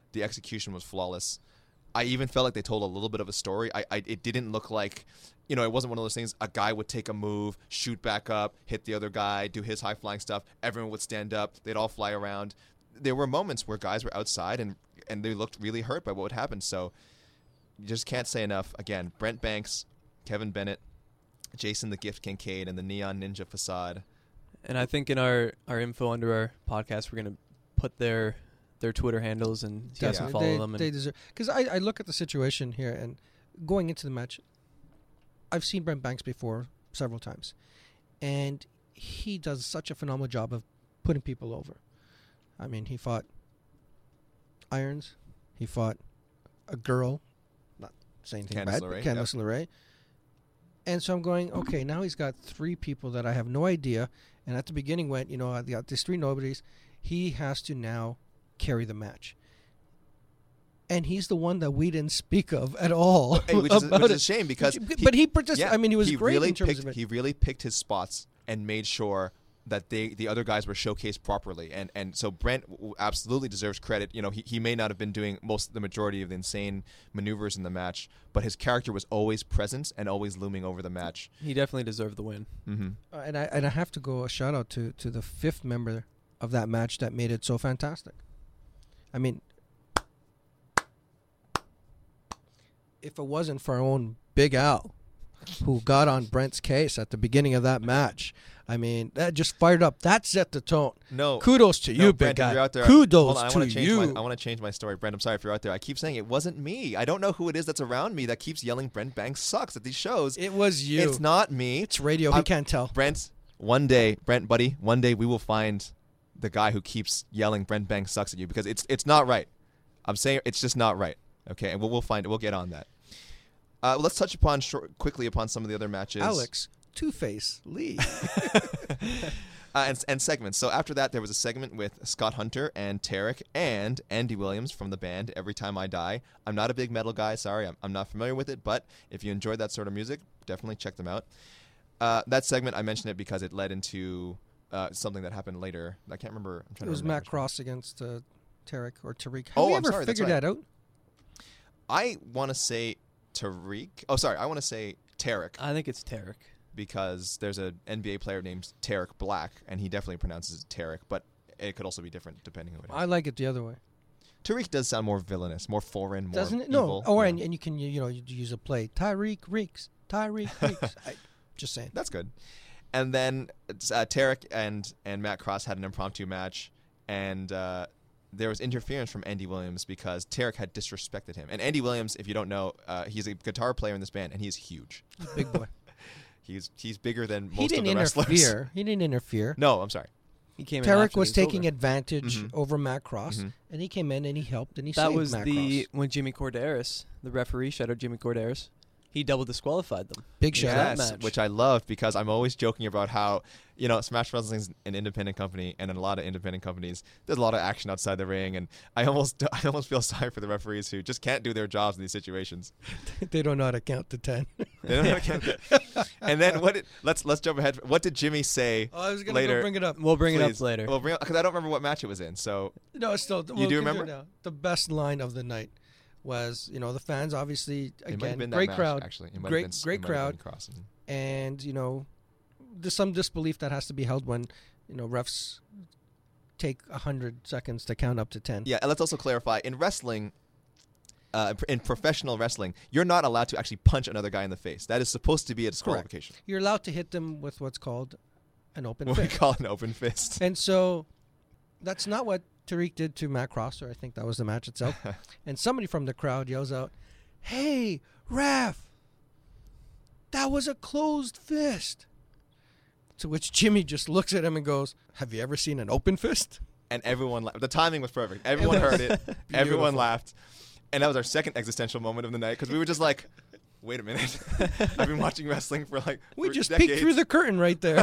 The execution was flawless. I even felt like they told a little bit of a story. I, I it didn't look like, you know, it wasn't one of those things. A guy would take a move, shoot back up, hit the other guy, do his high flying stuff. Everyone would stand up. They'd all fly around. There were moments where guys were outside and and they looked really hurt by what would happen. So you just can't say enough. Again, Brent Banks, Kevin Bennett, Jason the Gift Kincaid, and the Neon Ninja Facade. And I think in our, our info under our podcast, we're going to put their their Twitter handles and you guys can Definitely. follow They, them. And they deserve, because I, I look at the situation here and going into the match, I've seen Brent Banks before several times, and he does such a phenomenal job of putting people over. I mean, he fought Irons, he fought a girl, not saying anything Candice bad, LeRae, Candice LeRae. And so I'm going, okay, now he's got three people that I have no idea. And at the beginning went, you know, I got these three nobodies. He has to now carry the match. And he's the one that we didn't speak of at all. Hey, which is, about which it. is a shame because Which- but he participated. yeah, I mean, he was he great really in terms picked, of it. He really picked his spots and made sure that they the other guys were showcased properly. And and so Brent w- absolutely deserves credit. You know, he, he may not have been doing most the majority of the insane maneuvers in the match, but his character was always present and always looming over the match. he definitely deserved the win. Mm-hmm. Uh, and I and I have to go a shout out to to the fifth member of that match that made it so fantastic. I mean, if it wasn't for our own Big Al, who got on Brent's case at the beginning of that match, I mean, that just fired up. That set the tone. No, Kudos to no, you, Brent, big if guy. you're out there, Kudos hold on, I to wanna change you. My, I want to change my story, Brent. I'm sorry if you're out there. I keep saying it wasn't me. I don't know who it is that's around me that keeps yelling Brent Banks sucks at these shows. It was you. It's not me. It's radio. He I'm- can't tell. Brent, one day, Brent, buddy, one day we will find the guy who keeps yelling Brent Banks sucks at you because it's it's not right. I'm saying it's just not right. Okay, and we'll, we'll find it. We'll get on that. Uh, let's touch upon short, quickly upon some of the other matches. Alex Two-Face Lee. Uh, and, and segments. So after that, there was a segment with Scott Hunter and Tarek and Andy Williams from the band Every Time I Die. I'm not a big metal guy. Sorry, I'm, I'm not familiar with it. But if you enjoyed that sort of music, definitely check them out. Uh, that segment, I mentioned it because it led into uh, something that happened later. I can't remember. I'm trying It to was remember Matt which one. Cross against uh, Tarek or Tariq. Have Oh, you I'm ever sorry, that's figured right. that out? I want to say Tariq. Oh, sorry. I want to say Tarek I think it's Tarek. because there's an N B A player named Tarek Black, and he definitely pronounces it Tarek, but it could also be different depending on who it is. I like it the other way. Tariq does sound more villainous, more foreign, more Doesn't it? evil. No. Oh, Yeah. and, and you can, you know, you use a play. Tyreek Reeks. Tyreek Reeks. I, just saying. That's good. And then uh, Tarek and, and Matt Cross had an impromptu match, and uh, there was interference from Andy Williams because Tarek had disrespected him. And Andy Williams, if you don't know, uh, he's a guitar player in this band, and he's huge. Big boy. He's he's bigger than most he didn't of the wrestlers. interfere. He didn't interfere. No, I'm sorry. He came in Tarek after it was taking over. advantage Mhm. over Matt Cross, Mhm. and he came in and he helped and he That saved was Matt the Cross. when Jimmy Corderas, the referee, shout out Jimmy Corderas, he double disqualified them. Big shout out. Yes, match. which I loved because I'm always joking about how, you know, Smash Wrestling is an independent company, and in a lot of independent companies, there's a lot of action outside the ring, and I almost I almost feel sorry for the referees who just can't do their jobs in these situations. They don't know how to count to ten. They don't know how to count. And then what did let's let's jump ahead. What did Jimmy say Oh, I was gonna later? go bring it up. We'll bring it up Please. later. Well, bring because I don't remember what match it was in. So No, it's still. You do remember? Now. The best line of the night was, you know, the fans obviously it might have again been that great match, crowd, Actually, it might great have been, great it might have crowd, been Cross. Mhm. and you know, there's some disbelief that has to be held when you know refs take a hundred seconds to count up to ten. Yeah, and let's also clarify in wrestling. Uh, in professional wrestling, you're not allowed to actually punch another guy in the face. That is supposed to be a disqualification. You're allowed to hit them with what's called an open What we fist. call an open fist. And so that's not what Tariq did to Matt Cross, or I think that was the match itself. And somebody from the crowd yells out, "Hey, ref, that was a closed fist." To which Jimmy just looks at him and goes, "Have you ever seen an open fist?" And everyone laughed. The timing was perfect. Everyone heard it. Everyone laughed. And that was our second existential moment of the night because we were just like, wait a minute. I've been watching wrestling for like We for just decades. peeked through the curtain right there.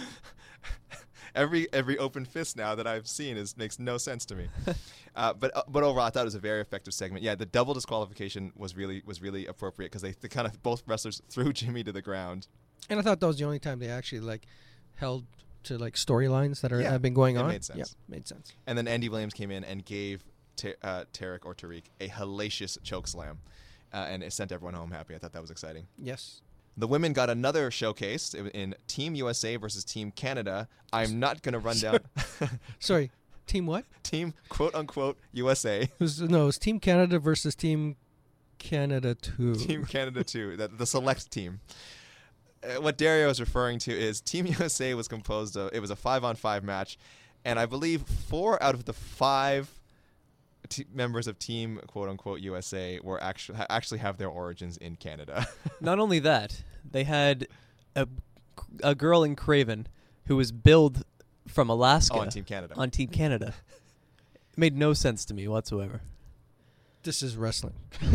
every every open fist now that I've seen is makes no sense to me. Uh, but uh, but overall, I thought it was a very effective segment. Yeah, the double disqualification was really was really appropriate because they, they kind of both wrestlers threw Jimmy to the ground. And I thought that was the only time they actually like held to like storylines that are Yeah, have been going it on. made sense. Yeah, made sense. And then Andy Williams came in and gave T- uh, Tarek or Tariq a hellacious choke slam, uh, and it sent everyone home happy. I thought that was exciting. Yes. The women got another showcase in Team U S A versus Team Canada. I'm not going to run down Sorry, Team what? Team quote unquote U S A. It was, no, it was Team Canada versus Team Canada two. Team Canada two, the, the select team. Uh, what Dario is referring to is Team U S A was composed of, it was a five-on-five match, and I believe four out of the five T- members of Team quote unquote U S A were actually ha- actually have their origins in Canada. Not only that, they had a, a girl in Craven who was billed from Alaska Oh, on Team Canada. on Team Canada. It made no sense to me whatsoever. This is wrestling.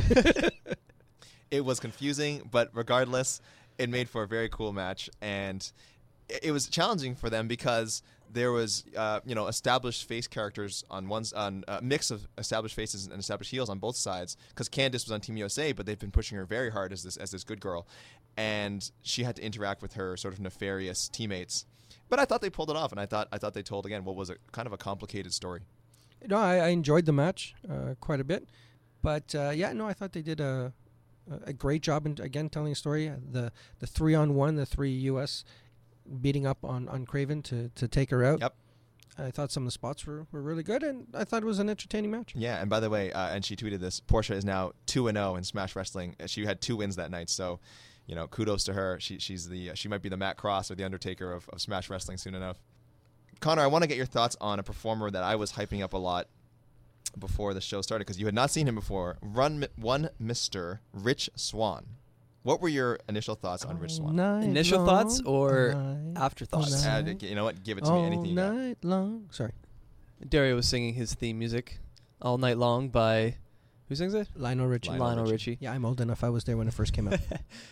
It was confusing, but regardless, it made for a very cool match, and it, it was challenging for them because there was, uh, you know, established face characters on one, on a mix of established faces and established heels on both sides. Because Candice was on Team U S A, but they've been pushing her very hard as this as this good girl, and she had to interact with her sort of nefarious teammates. But I thought they pulled it off, and I thought I thought they told again what was a kind of a complicated story. No, I, I enjoyed the match uh, quite a bit, but uh, yeah, no, I thought they did a a great job in again telling a story. The the three on one, the three U S beating up on, on Craven to, to take her out. Yep. I thought some of the spots were, were really good, and I thought it was an entertaining match. Yeah, and by the way, uh, and she tweeted this, Portia is now two and oh in Smash Wrestling. She had two wins that night, so, you know, kudos to her. She she's the uh, she might be the Matt Cross or the Undertaker of, of Smash Wrestling soon enough. Connor, I want to get your thoughts on a performer that I was hyping up a lot before the show started, because you had not seen him before. Run one Mister Rich Swann. What were your initial thoughts on Rich Swann? Night Initial long, thoughts or night, afterthoughts? all Uh, night, you know what? Give it to all me. Anything you got. night long. Sorry. Dario was singing his theme music all night long by, who sings it? Lionel Richie. Lionel Lionel Richie. Richie. Yeah, I'm old enough. I was there when it first came out.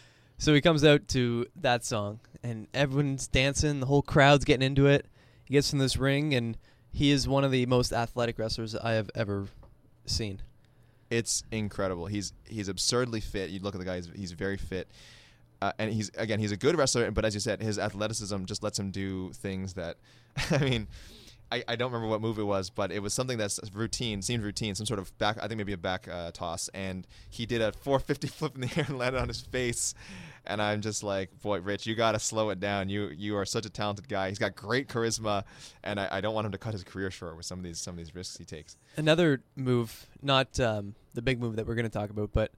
So he comes out to that song, and everyone's dancing. The whole crowd's getting into it. He gets in this ring, and he is one of the most athletic wrestlers I have ever seen. It's incredible. He's he's absurdly fit. You look at the guy; he's, he's very fit, uh, and he's again he's a good wrestler. But as you said, his athleticism just lets him do things that, I mean, I, I don't remember what move it was, but it was something that's routine, seemed routine, some sort of back. I think maybe a back uh, toss, and he did a four fifty flip in the air and landed on his face. And I'm just like, boy, Rich, you got to slow it down. You you are such a talented guy. He's got great charisma, and I, I don't want him to cut his career short with some of these some of these risks he takes. Another move, not um, the big move that we're going to talk about, but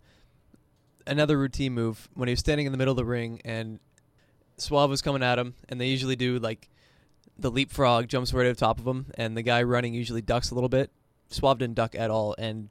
another routine move when he was standing in the middle of the ring and Suave was coming at him, and they usually do like the leapfrog, jumps right over top of him, and the guy running usually ducks a little bit. Suave didn't duck at all, and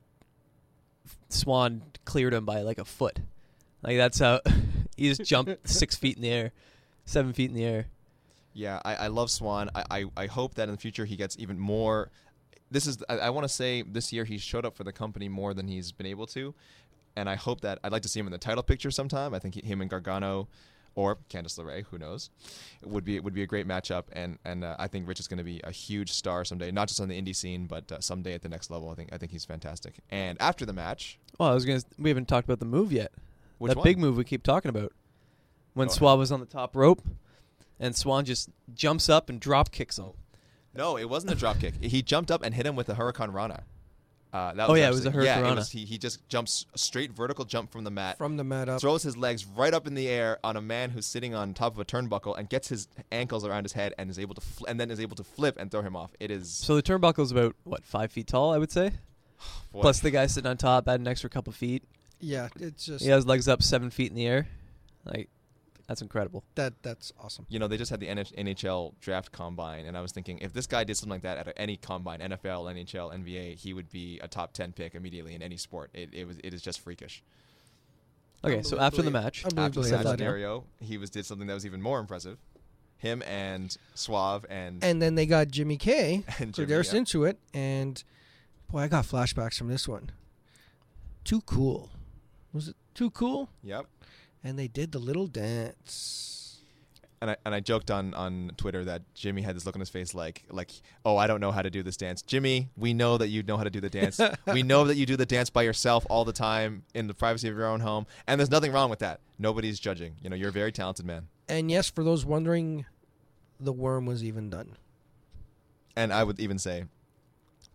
Swann cleared him by like a foot. Like that's how he just jumped six feet in the air, seven feet in the air. Yeah, I, I love Swann. I, I, I hope that in the future he gets even more. This is I, I want to say this year he showed up for the company more than he's been able to, and I hope that I'd like to see him in the title picture sometime. I think he, him and Gargano, or Candice LeRae, who knows, would be would be a great matchup. And and uh, I think Rich is going to be a huge star someday, not just on the indie scene, but uh, someday at the next level. I think I think he's fantastic. And after the match, Well, I was gonna. We haven't talked about the move yet. which that one? big move we keep talking about. When Oh. Suave was on the top rope, and Swann just jumps up and drop kicks him. No, it wasn't a drop kick. He jumped up and hit him with a Hurricane Rana. Uh, that Oh, was yeah, it was a actually- Yeah, Hurricane it was, he, he just jumps a straight vertical jump from the mat, From the mat up. throws his legs right up in the air on a man who's sitting on top of a turnbuckle, and gets his ankles around his head and is able to fl- and then is able to flip and throw him off. It is So the turnbuckle's about what five feet tall, I would say. boy, Plus the guy sitting on top had an extra couple feet. Yeah, it's just He has legs up seven feet in the air. Like that's incredible. that. That's awesome. you know, they just had the N H L draft combine, and I was thinking if this guy did something like that at any combine, N F L, N H L, N B A, he would be a top ten pick immediately in any sport. It, it was it is just freakish. Okay, so after the Unbelievably- match, After unbelievably the athletic. scenario, he was did something that was even more impressive. Him and Suave and And then they got Jimmy K. and So Jimmy, they're yeah. into it, and boy, I got flashbacks from this one. Too cool. Was it too cool? Yep. And they did the little dance. And I and I joked on, on Twitter that Jimmy had this look on his face like like oh I don't know how to do this dance. Jimmy, we know that you know how to do the dance. We know that you do the dance by yourself all the time in the privacy of your own home, and there's nothing wrong with that. Nobody's judging. You know, you're a very talented man. And yes, for those wondering, the worm was even done. And I would even say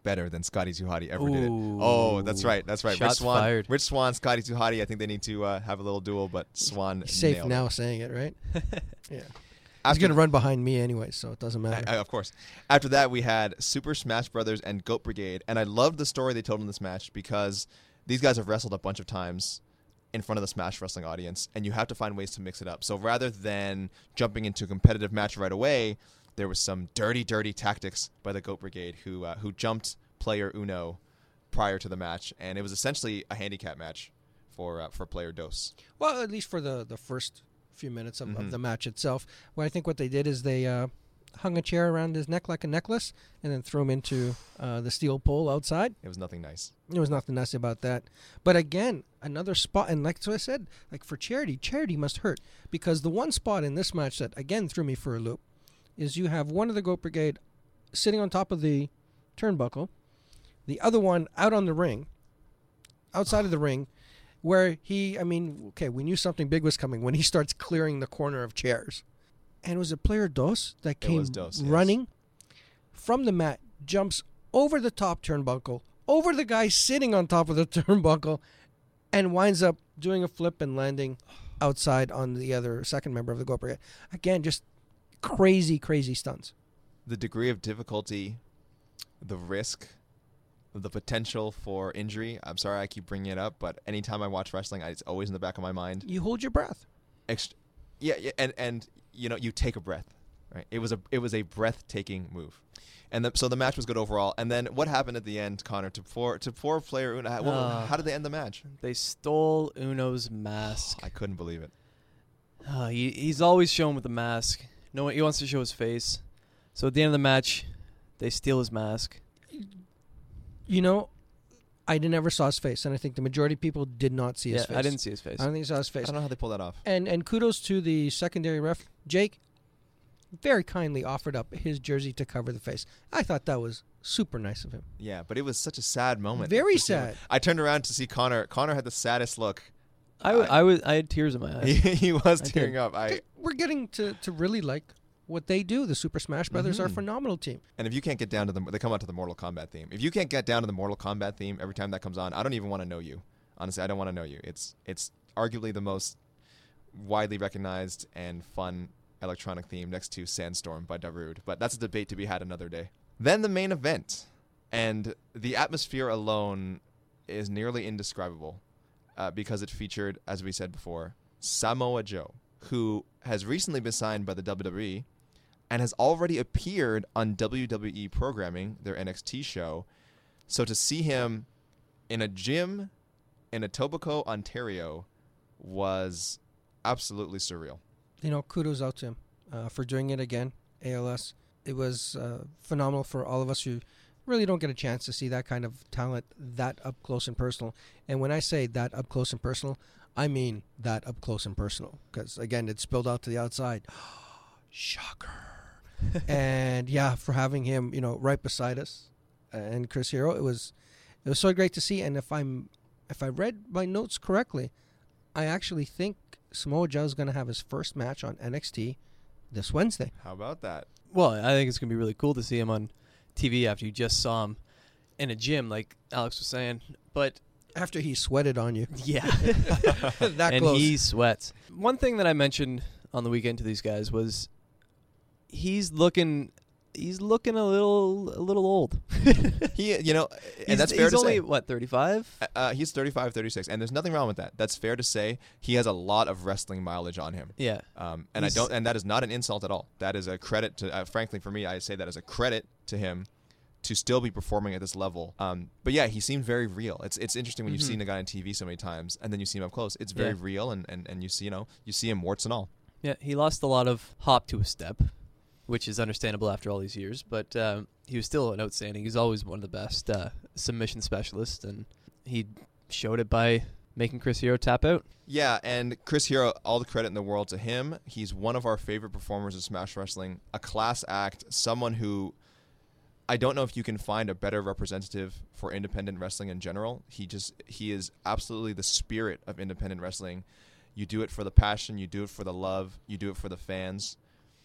better than Scotty Too Hotty ever did it. Ooh. Oh, that's right. That's right. Shots Rich Swann, fired. Rich Swann, Scotty Too Hotty. I think they need to uh, have a little duel, but Swan He's safe nailed now it. saying it, right? Yeah. After He's going to run behind me anyway, so it doesn't I, matter. I- of course. After that, we had Super Smash Brothers and Goat Brigade, and I loved the story they told in this match because these guys have wrestled a bunch of times in front of the Smash Wrestling audience, and you have to find ways to mix it up. So rather than jumping into a competitive match right away, there was some dirty, dirty tactics by the Goat Brigade who uh, who jumped player Uno prior to the match, and it was essentially a handicap match for uh, for player Dos. Well, at least for the, the first few minutes of, Mhm. of the match itself. Well, I think what they did is they uh, hung a chair around his neck like a necklace and then threw him into uh, the steel pole outside. It was nothing nice. There was nothing nice about that. But again, another spot, and like so I said, like for Charity, Charity must hurt. Because the one spot in this match that, again, threw me for a loop is you have one of the Goat Brigade sitting on top of the turnbuckle, the other one out on the ring, outside of the ring, where he, I mean, okay, we knew something big was coming when he starts clearing the corner of chairs. And it was a player Dos that came was Dos, yes. running from the mat, jumps over the top turnbuckle, over the guy sitting on top of the turnbuckle, and winds up doing a flip and landing outside on the other second member of the Goat Brigade. Again, just crazy, crazy stunts. The degree of difficulty, the risk, the potential for injury. I'm sorry I keep bringing it up, but anytime I watch wrestling, I, it's always in the back of my mind. You hold your breath. Ext- yeah, yeah, and and you know, you take a breath. Right? It was a it was a breathtaking move, and the, so the match was good overall. And then what happened at the end, Connor? To four to four player Uno. How, Uh. how did they end the match? They stole Uno's mask. I couldn't believe it. Uh, he, he's always shown with the mask. No one, he wants to show his face. So at the end of the match, they steal his mask. You know, I never saw his face, and I think the majority of people did not see his Yeah, face. I didn't see his face. I don't think he saw his I face. don't know how they pulled that off. And and kudos to the secondary ref, Jake. Very kindly offered up his jersey to cover the face. I thought that was super nice of him. Yeah, but it was such a sad moment. Very to see him. sad. I turned around to see Connor. Connor had the saddest look. I, w- I, was, I had tears in my He, eyes. he was I did. tearing up. I We're getting to, to really like what they do. The Super Smash Brothers are a Mhm. phenomenal team. And if you can't get down to the, they come out to the Mortal Kombat theme. If you can't get down to the Mortal Kombat theme every time that comes on, I don't even want to know you. Honestly, I don't want to know you. It's it's arguably the most widely recognized and fun electronic theme next to Sandstorm by Darude. But that's a debate to be had another day. Then the main event, and the atmosphere alone is nearly indescribable uh, because it featured, as we said before, Samoa Joe, who has recently been signed by the W W E and has already appeared on W W E programming, their N X T show. So to see him in a gym in Etobicoke, Ontario, was absolutely surreal. You know, kudos out to him uh, for doing it again. A L S. It was uh, phenomenal for all of us who really don't get a chance to see that kind of talent that up close and personal. And when I say that up close and personal, I mean that up close and personal. Because, again, it spilled out to the outside. Shocker. And, yeah, for having him, you know, right beside us uh, and Chris Hero, it was it was so great to see. And if I'm if I read my notes correctly, I actually think Samoa Joe is going to have his first match on N X T this Wednesday. How about that? Well, I think it's going to be really cool to see him on T V after you just saw him in a gym, like Alex was saying. But After he sweated on you. yeah, that and close. he sweats. One thing that I mentioned on the weekend to these guys was he's looking, he's looking a little, a little old. He, you know, and He's- that's fair he's to only, say. what, thirty-five? Uh, he's thirty-five, thirty-six, and there's nothing wrong with that. That's fair to say. He has a lot of wrestling mileage on him. Yeah. Um, and I He's- don't, and that is not an insult at all. That is a credit to, uh, frankly, for me, I say that as a credit to him to still be performing at this level. Um, but yeah, he seemed very real. It's it's interesting when you've Mhm. seen a guy on T V so many times and then you see him up close. It's very Yeah. real, and, and, and you see, you know, you see him warts and all. Yeah, he lost a lot of hop to a step, which is understandable after all these years, but um, he was still an outstanding. He's always one of the best uh, submission specialists, and he showed it by making Chris Hero tap out. Yeah, and Chris Hero, all the credit in the world to him. He's one of our favorite performers of Smash Wrestling, a class act, someone who I don't know if you can find a better representative for independent wrestling in general. He just he is absolutely the spirit of independent wrestling. You do it for the passion, you do it for the love, you do it for the fans.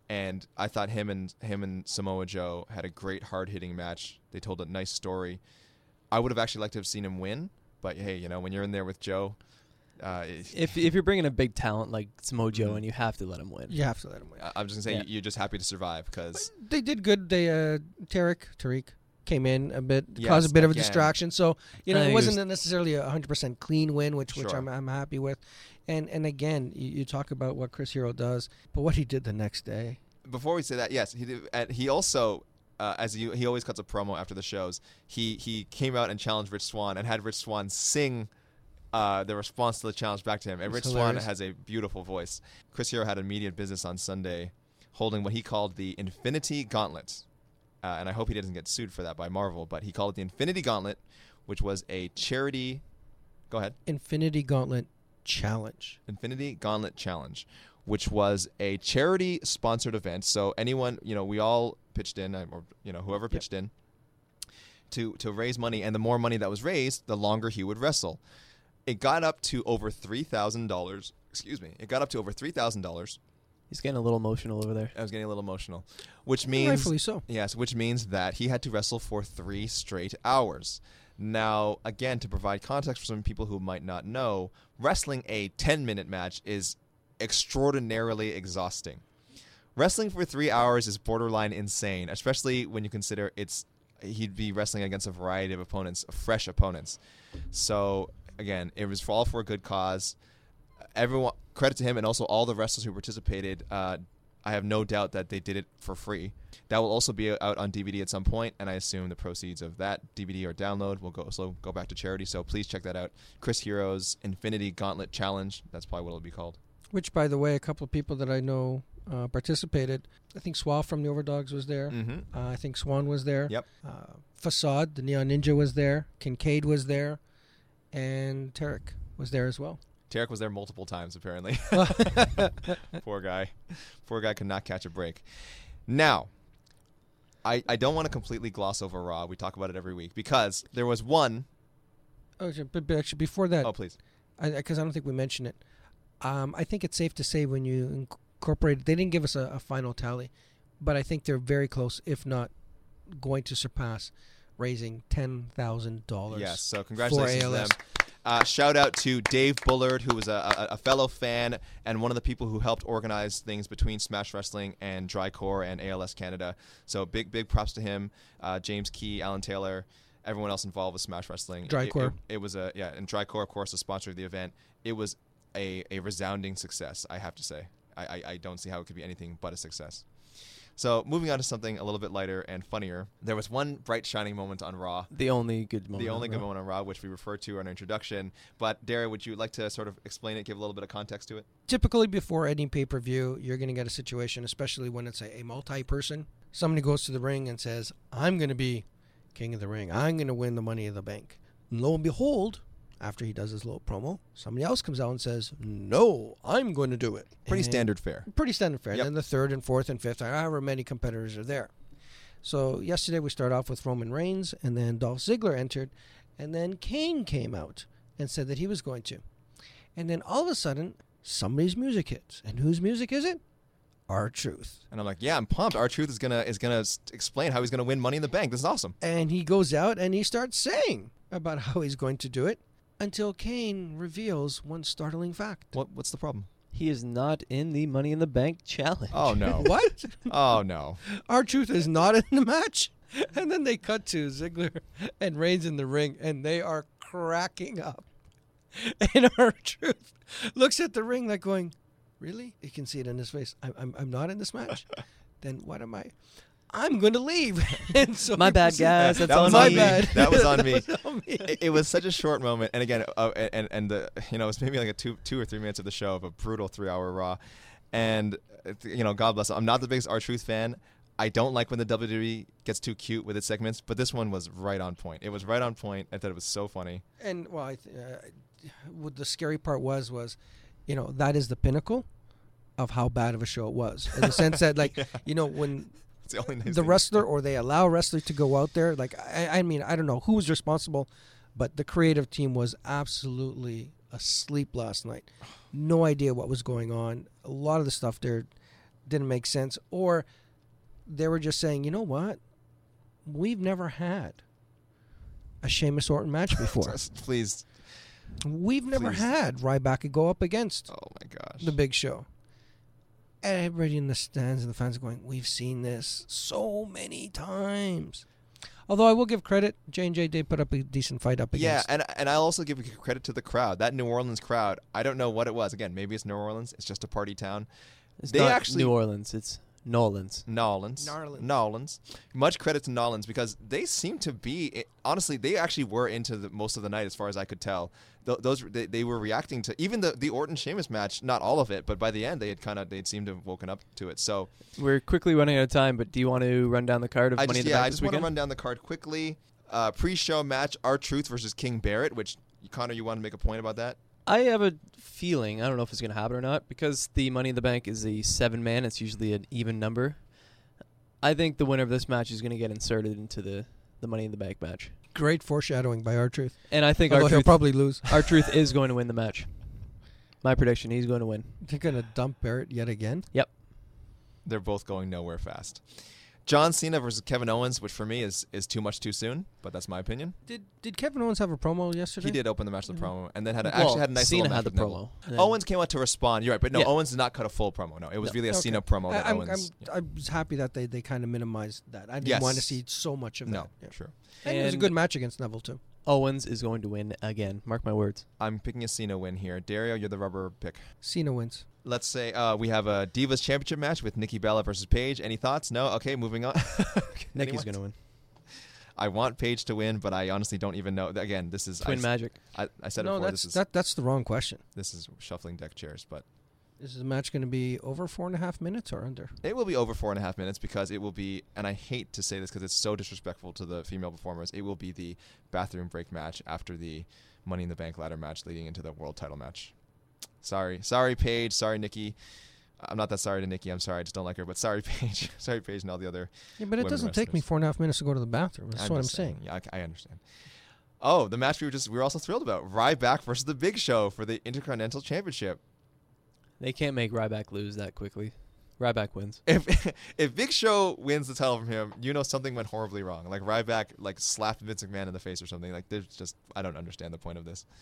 And I thought him and him and Samoa Joe had a great hard-hitting match. They told a nice story. I would have actually liked to have seen him win, but hey, you know, when you're in there with Joe, uh, If if you're bringing a big talent like Samoa Joe Mhm. and you have to let him win. You have to let him win. I- I'm just gonna say Yeah. you're just happy to survive because They did good. They uh, Tarek Tariq came in a bit, Yes, caused a bit of a again. distraction. So you know, I it think it wasn't was- necessarily a hundred percent clean win, which which Sure. I'm I'm happy with. And and again, you, you talk about what Chris Hero does, but what he did the next day. before we say that, yes, he did, and he also, uh, as he he always cuts a promo after the shows. He he came out and challenged Rich Swann and had Rich Swann sing uh, the response to the challenge back to him. And That's Rich Swann hilarious. has a beautiful voice. Chris Hero had immediate business on Sunday, holding what he called the Infinity Gauntlet, uh, and I hope he doesn't get sued for that by Marvel. But he called it the Infinity Gauntlet, which was a charity. Go ahead. Infinity Gauntlet Challenge. Infinity Gauntlet Challenge, which was a charity-sponsored event. So anyone, you know, we all pitched in, uh, or you know, whoever pitched in, to to raise money, and the more money that was raised, the longer he would wrestle. It got up to over three thousand dollars. Excuse me. It got up to over three thousand dollars. He's getting a little emotional over there. I was getting a little emotional, which means Rightfully so. yes, which means that he had to wrestle for three straight hours. Now, again, to provide context for some people who might not know, wrestling a ten-minute match is extraordinarily exhausting. Wrestling for three hours is borderline insane, especially when you consider it's he'd be wrestling against a variety of opponents, fresh opponents. So, again, it was all for a good cause. Everyone, credit to him, and also all the wrestlers who participated. Uh, I have no doubt that they did it for free. That will also be out on D V D at some point, and I assume the proceeds of that D V D or download will go also go back to charity. So please check that out. Chris Hero's Infinity Gauntlet Challenge. That's probably what it'll be called. Which, by the way, a couple of people that I know uh, participated. I think Swall from the Overdogs was there. Mm-hmm. Uh, I think Swan was there. Yep. Uh, Facade, the Neon Ninja, was there. Kincaid was there. And Tarek was there as well. Tarek was there multiple times, apparently. Poor guy. Poor guy could not catch a break. Now, I, I don't want to completely gloss over Raw. We talk about it every week because there was one. Oh, actually, but, but actually, before that, Oh, please. because I, I don't think we mentioned it, um, I think it's safe to say when you incorporate, they didn't give us a, a final tally, but I think they're very close, if not going to surpass, raising ten thousand dollars. Yes, so congratulations for to A L S. them. Uh, shout out to Dave Bullard, who was a, a, a fellow fan and one of the people who helped organize things between Smash Wrestling and Drycore and A L S Canada. So big, big props to him. Uh, James Key, Alan Taylor, everyone else involved with Smash Wrestling. Drycore. It, it, it was a yeah, and Drycore, of course, the sponsor of the event. It was a, a resounding success, I have to say. I, I, I don't see how it could be anything but a success. So moving on to something a little bit lighter and funnier, there was one bright shining moment on Raw. The only good moment. The only on good Raw. moment on Raw, which we referred to in our introduction. But Dara, would you like to sort of explain it, give a little bit of context to it? Typically, before any pay-per-view, you're going to get a situation, especially when it's a, a multi-person. Somebody goes to the ring and says, I'm going to be king of the ring. I'm going to win the Money in the Bank. And lo and behold, after he does his little promo, somebody else comes out and says, no, I'm going to do it. Pretty And- standard fare. Pretty standard fare. Yep. Then the third and fourth and fifth, however many competitors are there. So yesterday we start off with Roman Reigns, and then Dolph Ziggler entered, and then Kane came out and said that he was going to. And then all of a sudden, somebody's music hits. And whose music is it? R-Truth. And I'm like, yeah, I'm pumped. R-Truth is gonna is gonna s- explain how he's gonna win Money in the Bank. This is awesome. And he goes out and he starts saying about how he's going to do it until Kane reveals one startling fact. What what's the problem? He is not in the Money in the Bank challenge. Oh no. What? Oh no. R-Truth is not in the match? And then they cut to Ziggler and Reigns in the ring, and they are cracking up. And R-Truth looks at the ring like going, really? You can see it in his face. I'm, I'm, I'm not in this match? Then what am I? I'm going to leave. And so My he bad, proceeds- guys. That's that on was My on me. me. bad. That was on me. That was on me. It, it was such a short moment, and again, uh, and and the you know, it's maybe like a two two or three minutes of the show of a brutal three hour Raw, and uh, you know, God bless him. I'm not the biggest R-Truth fan. I don't like when the W W E gets too cute with its segments, but this one was right on point. It was right on point. I thought it was so funny. And well, I th- uh, what the scary part was was, you know, that is the pinnacle of how bad of a show it was. In the sense that, like, Yeah. you know, when It's the only nice the thing. wrestler or they allow wrestlers to go out there, like, I, I mean, I don't know who was responsible, but the creative team was absolutely asleep last night. No idea what was going on. A lot of the stuff they're didn't make sense, or they were just saying, you know what, we've never had a Sheamus Orton match before. Just please. We've never Please. had Ryback go up against Oh my gosh. the Big Show. And everybody in the stands and the fans are going, we've seen this so many times. Although I will give credit, J and J did put up a decent fight up Yeah, against. and and I'll also give credit to the crowd. That New Orleans crowd, I don't know what it was. Again, maybe it's New Orleans. It's just a party town. It's They not actually- New Orleans. It's Nolans. Nolans. Narlands. Nolans. Much credit to Nolans because they seem to be, honestly, they actually were into the, most of the night as far as I could tell. Th- those they, they were reacting to even the the Orton Sheamus match, not all of it, but by the end they had kind of they seemed to have woken up to it. So We're quickly running out of time, but do you want to run down the card of I Money just in the yeah, Bank I this just want to weekend? run down the card quickly. Uh, pre-show match: R-Truth versus King Barrett. Which Connor, you want to make a point about that? I have a feeling, I don't know if it's going to happen or not, because the Money in the Bank is a seven-man. It's usually an even number. I think the winner of this match is going to get inserted into the, the Money in the Bank match. Great foreshadowing by R-Truth. And I think Although he'll R-Truth, probably lose. R-Truth is going to win the match. My prediction, he's going to win. They're going to dump Barrett yet again. Yep. They're both going nowhere fast. John Cena versus Kevin Owens, which for me is is too much too soon, but that's my opinion. Did did Kevin Owens have a promo yesterday? He did open the match with the promo, and then had a, Well, actually had a nice Cena little match had the with Neville. promo. and then- Owens came out to respond. You're right, but no, Yeah. Owens did not cut a full promo. No, it was No. really a Okay. Cena promo that I, I'm, Owens. I'm, I was happy that they, they kind of minimized that. I didn't Yes. want to see so much of no, that. Yeah. sure. And it was a And- good match against Neville, too. Owens is going to win again. Mark my words. I'm picking a Cena win here. Dario, you're the rubber pick. Cena wins. Let's say uh, we have a Divas Championship match with Nikki Bella versus Paige. Any thoughts? No? Okay, moving on. Nikki's Anyone? going to win. I want Paige to win, but I honestly don't even know. Again, this is Twin I, magic. I, I said it No, before. that's This is that. That's the wrong question. this is shuffling deck chairs, but Is the match going to be over four and a half minutes or under? it will be over four and a half minutes because it will be, and I hate to say this because it's so disrespectful to the female performers, it will be the bathroom break match after the Money in the Bank ladder match leading into the world title match. Sorry. Sorry, Paige. Sorry, Nikki. I'm not that sorry to Nikki. I'm sorry. I just don't like her. But sorry, Paige. sorry, Paige and all the other. Yeah, but it women doesn't take me wrestlers. four and a half minutes to go to the bathroom. That's what I'm just saying. Yeah, I, I understand. Oh, the match we were just we were also thrilled about. Ryback versus the Big Show for the Intercontinental Championship. They can't make Ryback lose that quickly. Ryback wins. If if Big Show wins the title from him, you know something went horribly wrong. Like Ryback like slapped Vince McMahon in the face or something. Like there's just I don't understand the point of this.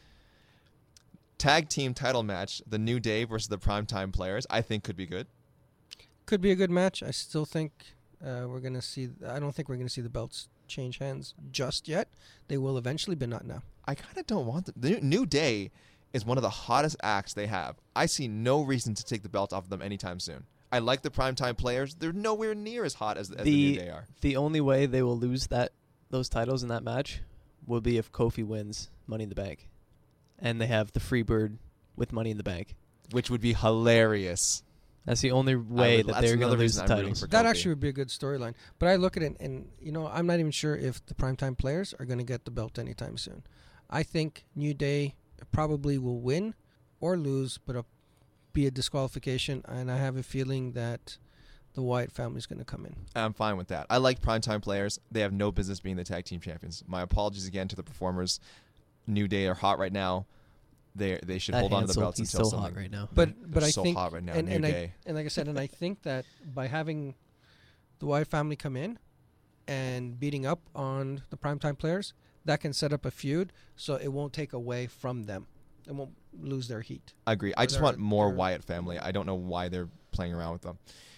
Tag team title match, the New Day versus the Primetime Players, I think could be good. Could be a good match. I still think uh, we're going to see. I don't think we're going to see the belts change hands just yet. They will eventually, but not now. I kind of don't want the, the New Day is one of the hottest acts they have. I see no reason to take the belt off of them anytime soon. I like the Primetime Players. They're nowhere near as hot as, as the, New The Day are. the only way they will lose that those titles in that match will be if Kofi wins Money in the Bank, and they have the Freebird with Money in the Bank. Which would be hilarious. That's the only way would- that that's they're going to another lose reason the I'm rooting titles. for That Kofi. actually would be a good storyline. But I look at it, and you know, I'm not even sure if the primetime players are going to get the belt anytime soon. I think New Day probably will win or lose, but it'll be a disqualification. And I have a feeling that the Wyatt family is going to come in. I'm fine with that. I like Primetime Players. They have no business being the tag team champions. My apologies again to the performers. New Day are hot right now. They they should That hold on to the Hansel, belts he's until so hot something. right now. But They're but I so think hot right now. and, New and Day. I and like I said, and I think that by having the Wyatt family come in and beating up on the primetime players, that can set up a feud, so it won't take away from them. It won't lose their heat. I agree. I Or just they're- want more they're- Wyatt family. I don't know why they're playing around with them.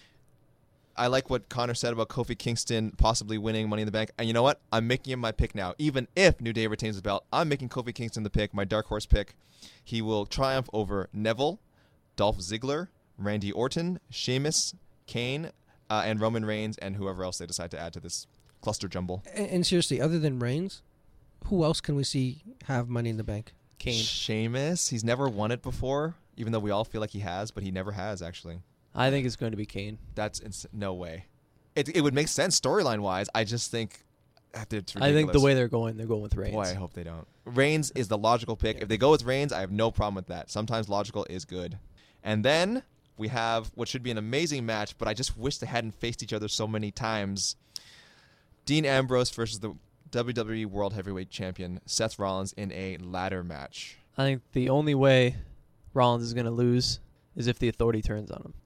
I like what Connor said about Kofi Kingston possibly winning Money in the Bank. And you know what? I'm making him my pick now. Even if New Day retains the belt, I'm making Kofi Kingston the pick, my dark horse pick. He will triumph over Neville, Dolph Ziggler, Randy Orton, Sheamus, Kane, uh, and Roman Reigns, and whoever else they decide to add to this cluster jumble. And, and seriously, other than Reigns, who else can we see have Money in the Bank? Kane. Sheamus, he's never won it before, even though we all feel like he has, but he never has, actually. I think it's going to be Kane. That's ins- no way. It it would make sense storyline wise. I just think it's ridiculous. I think the way they're going, they're going with Reigns. Boy, I hope they don't. Reigns is the logical pick. If they go with Reigns, I have no problem with that. Sometimes logical is good. And then we have what should be an amazing match, but I just wish they hadn't faced each other so many times. Dean Ambrose versus the W W E World Heavyweight Champion Seth Rollins in a ladder match. I think the only way Rollins is going to lose is if the Authority turns on him.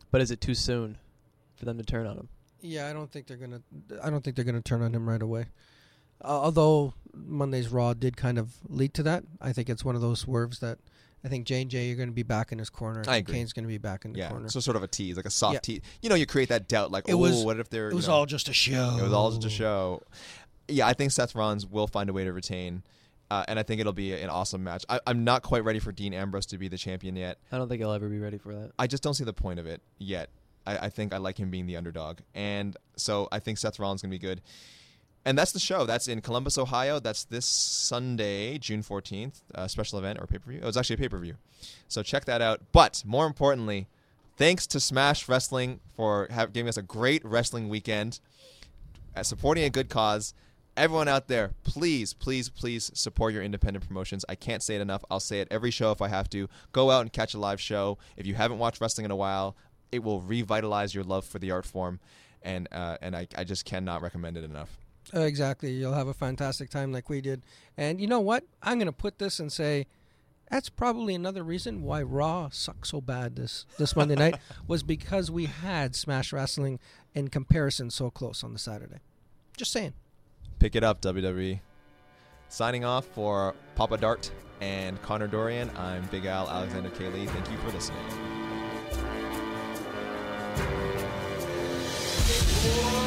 But is it too soon for them to turn on him? Yeah, I don't think they're gonna. I don't think they're gonna turn on him right away. Uh, although Monday's Raw did kind of lead to that, I think it's one of those swerves that I think J and J are going to be back in his corner. I agree. Kane's going to be back in the Yeah, corner. so sort of a tease, like a soft Yeah. tease. You know, you create that doubt, like, It oh, was- what if they're? It you was know, all just a show. It was all just a show. Yeah, I think Seth Rollins will find a way to retain, uh, and I think it'll be an awesome match. I, I'm not quite ready for Dean Ambrose to be the champion yet. I don't think I'll ever be ready for that. I just don't see the point of it yet. I, I think I like him being the underdog, and so I think Seth Rollins is going to be good. And that's the show. That's in Columbus, Ohio. That's this Sunday, June fourteenth, a special event or pay-per-view. It was actually a pay-per-view. So check that out. But more importantly, thanks to Smash Wrestling for have, giving us a great wrestling weekend, uh, supporting a good cause. Everyone out there, please, please, please support your independent promotions. I can't say it enough. I'll say it every show if I have to. Go out and catch a live show. If you haven't watched wrestling in a while, it will revitalize your love for the art form. And, uh, and I, I just cannot recommend it enough. Uh, exactly. You'll have a fantastic time like we did. And you know what? I'm going to put this and say that's probably another reason why Raw sucked so bad this, this Monday night was because we had Smash Wrestling in comparison so close on the Saturday. Just saying. Pick it up, W W E. Signing off for Papa Dart and Connor Dorian, I'm Big Al Alexander K. Lee. Thank you for listening.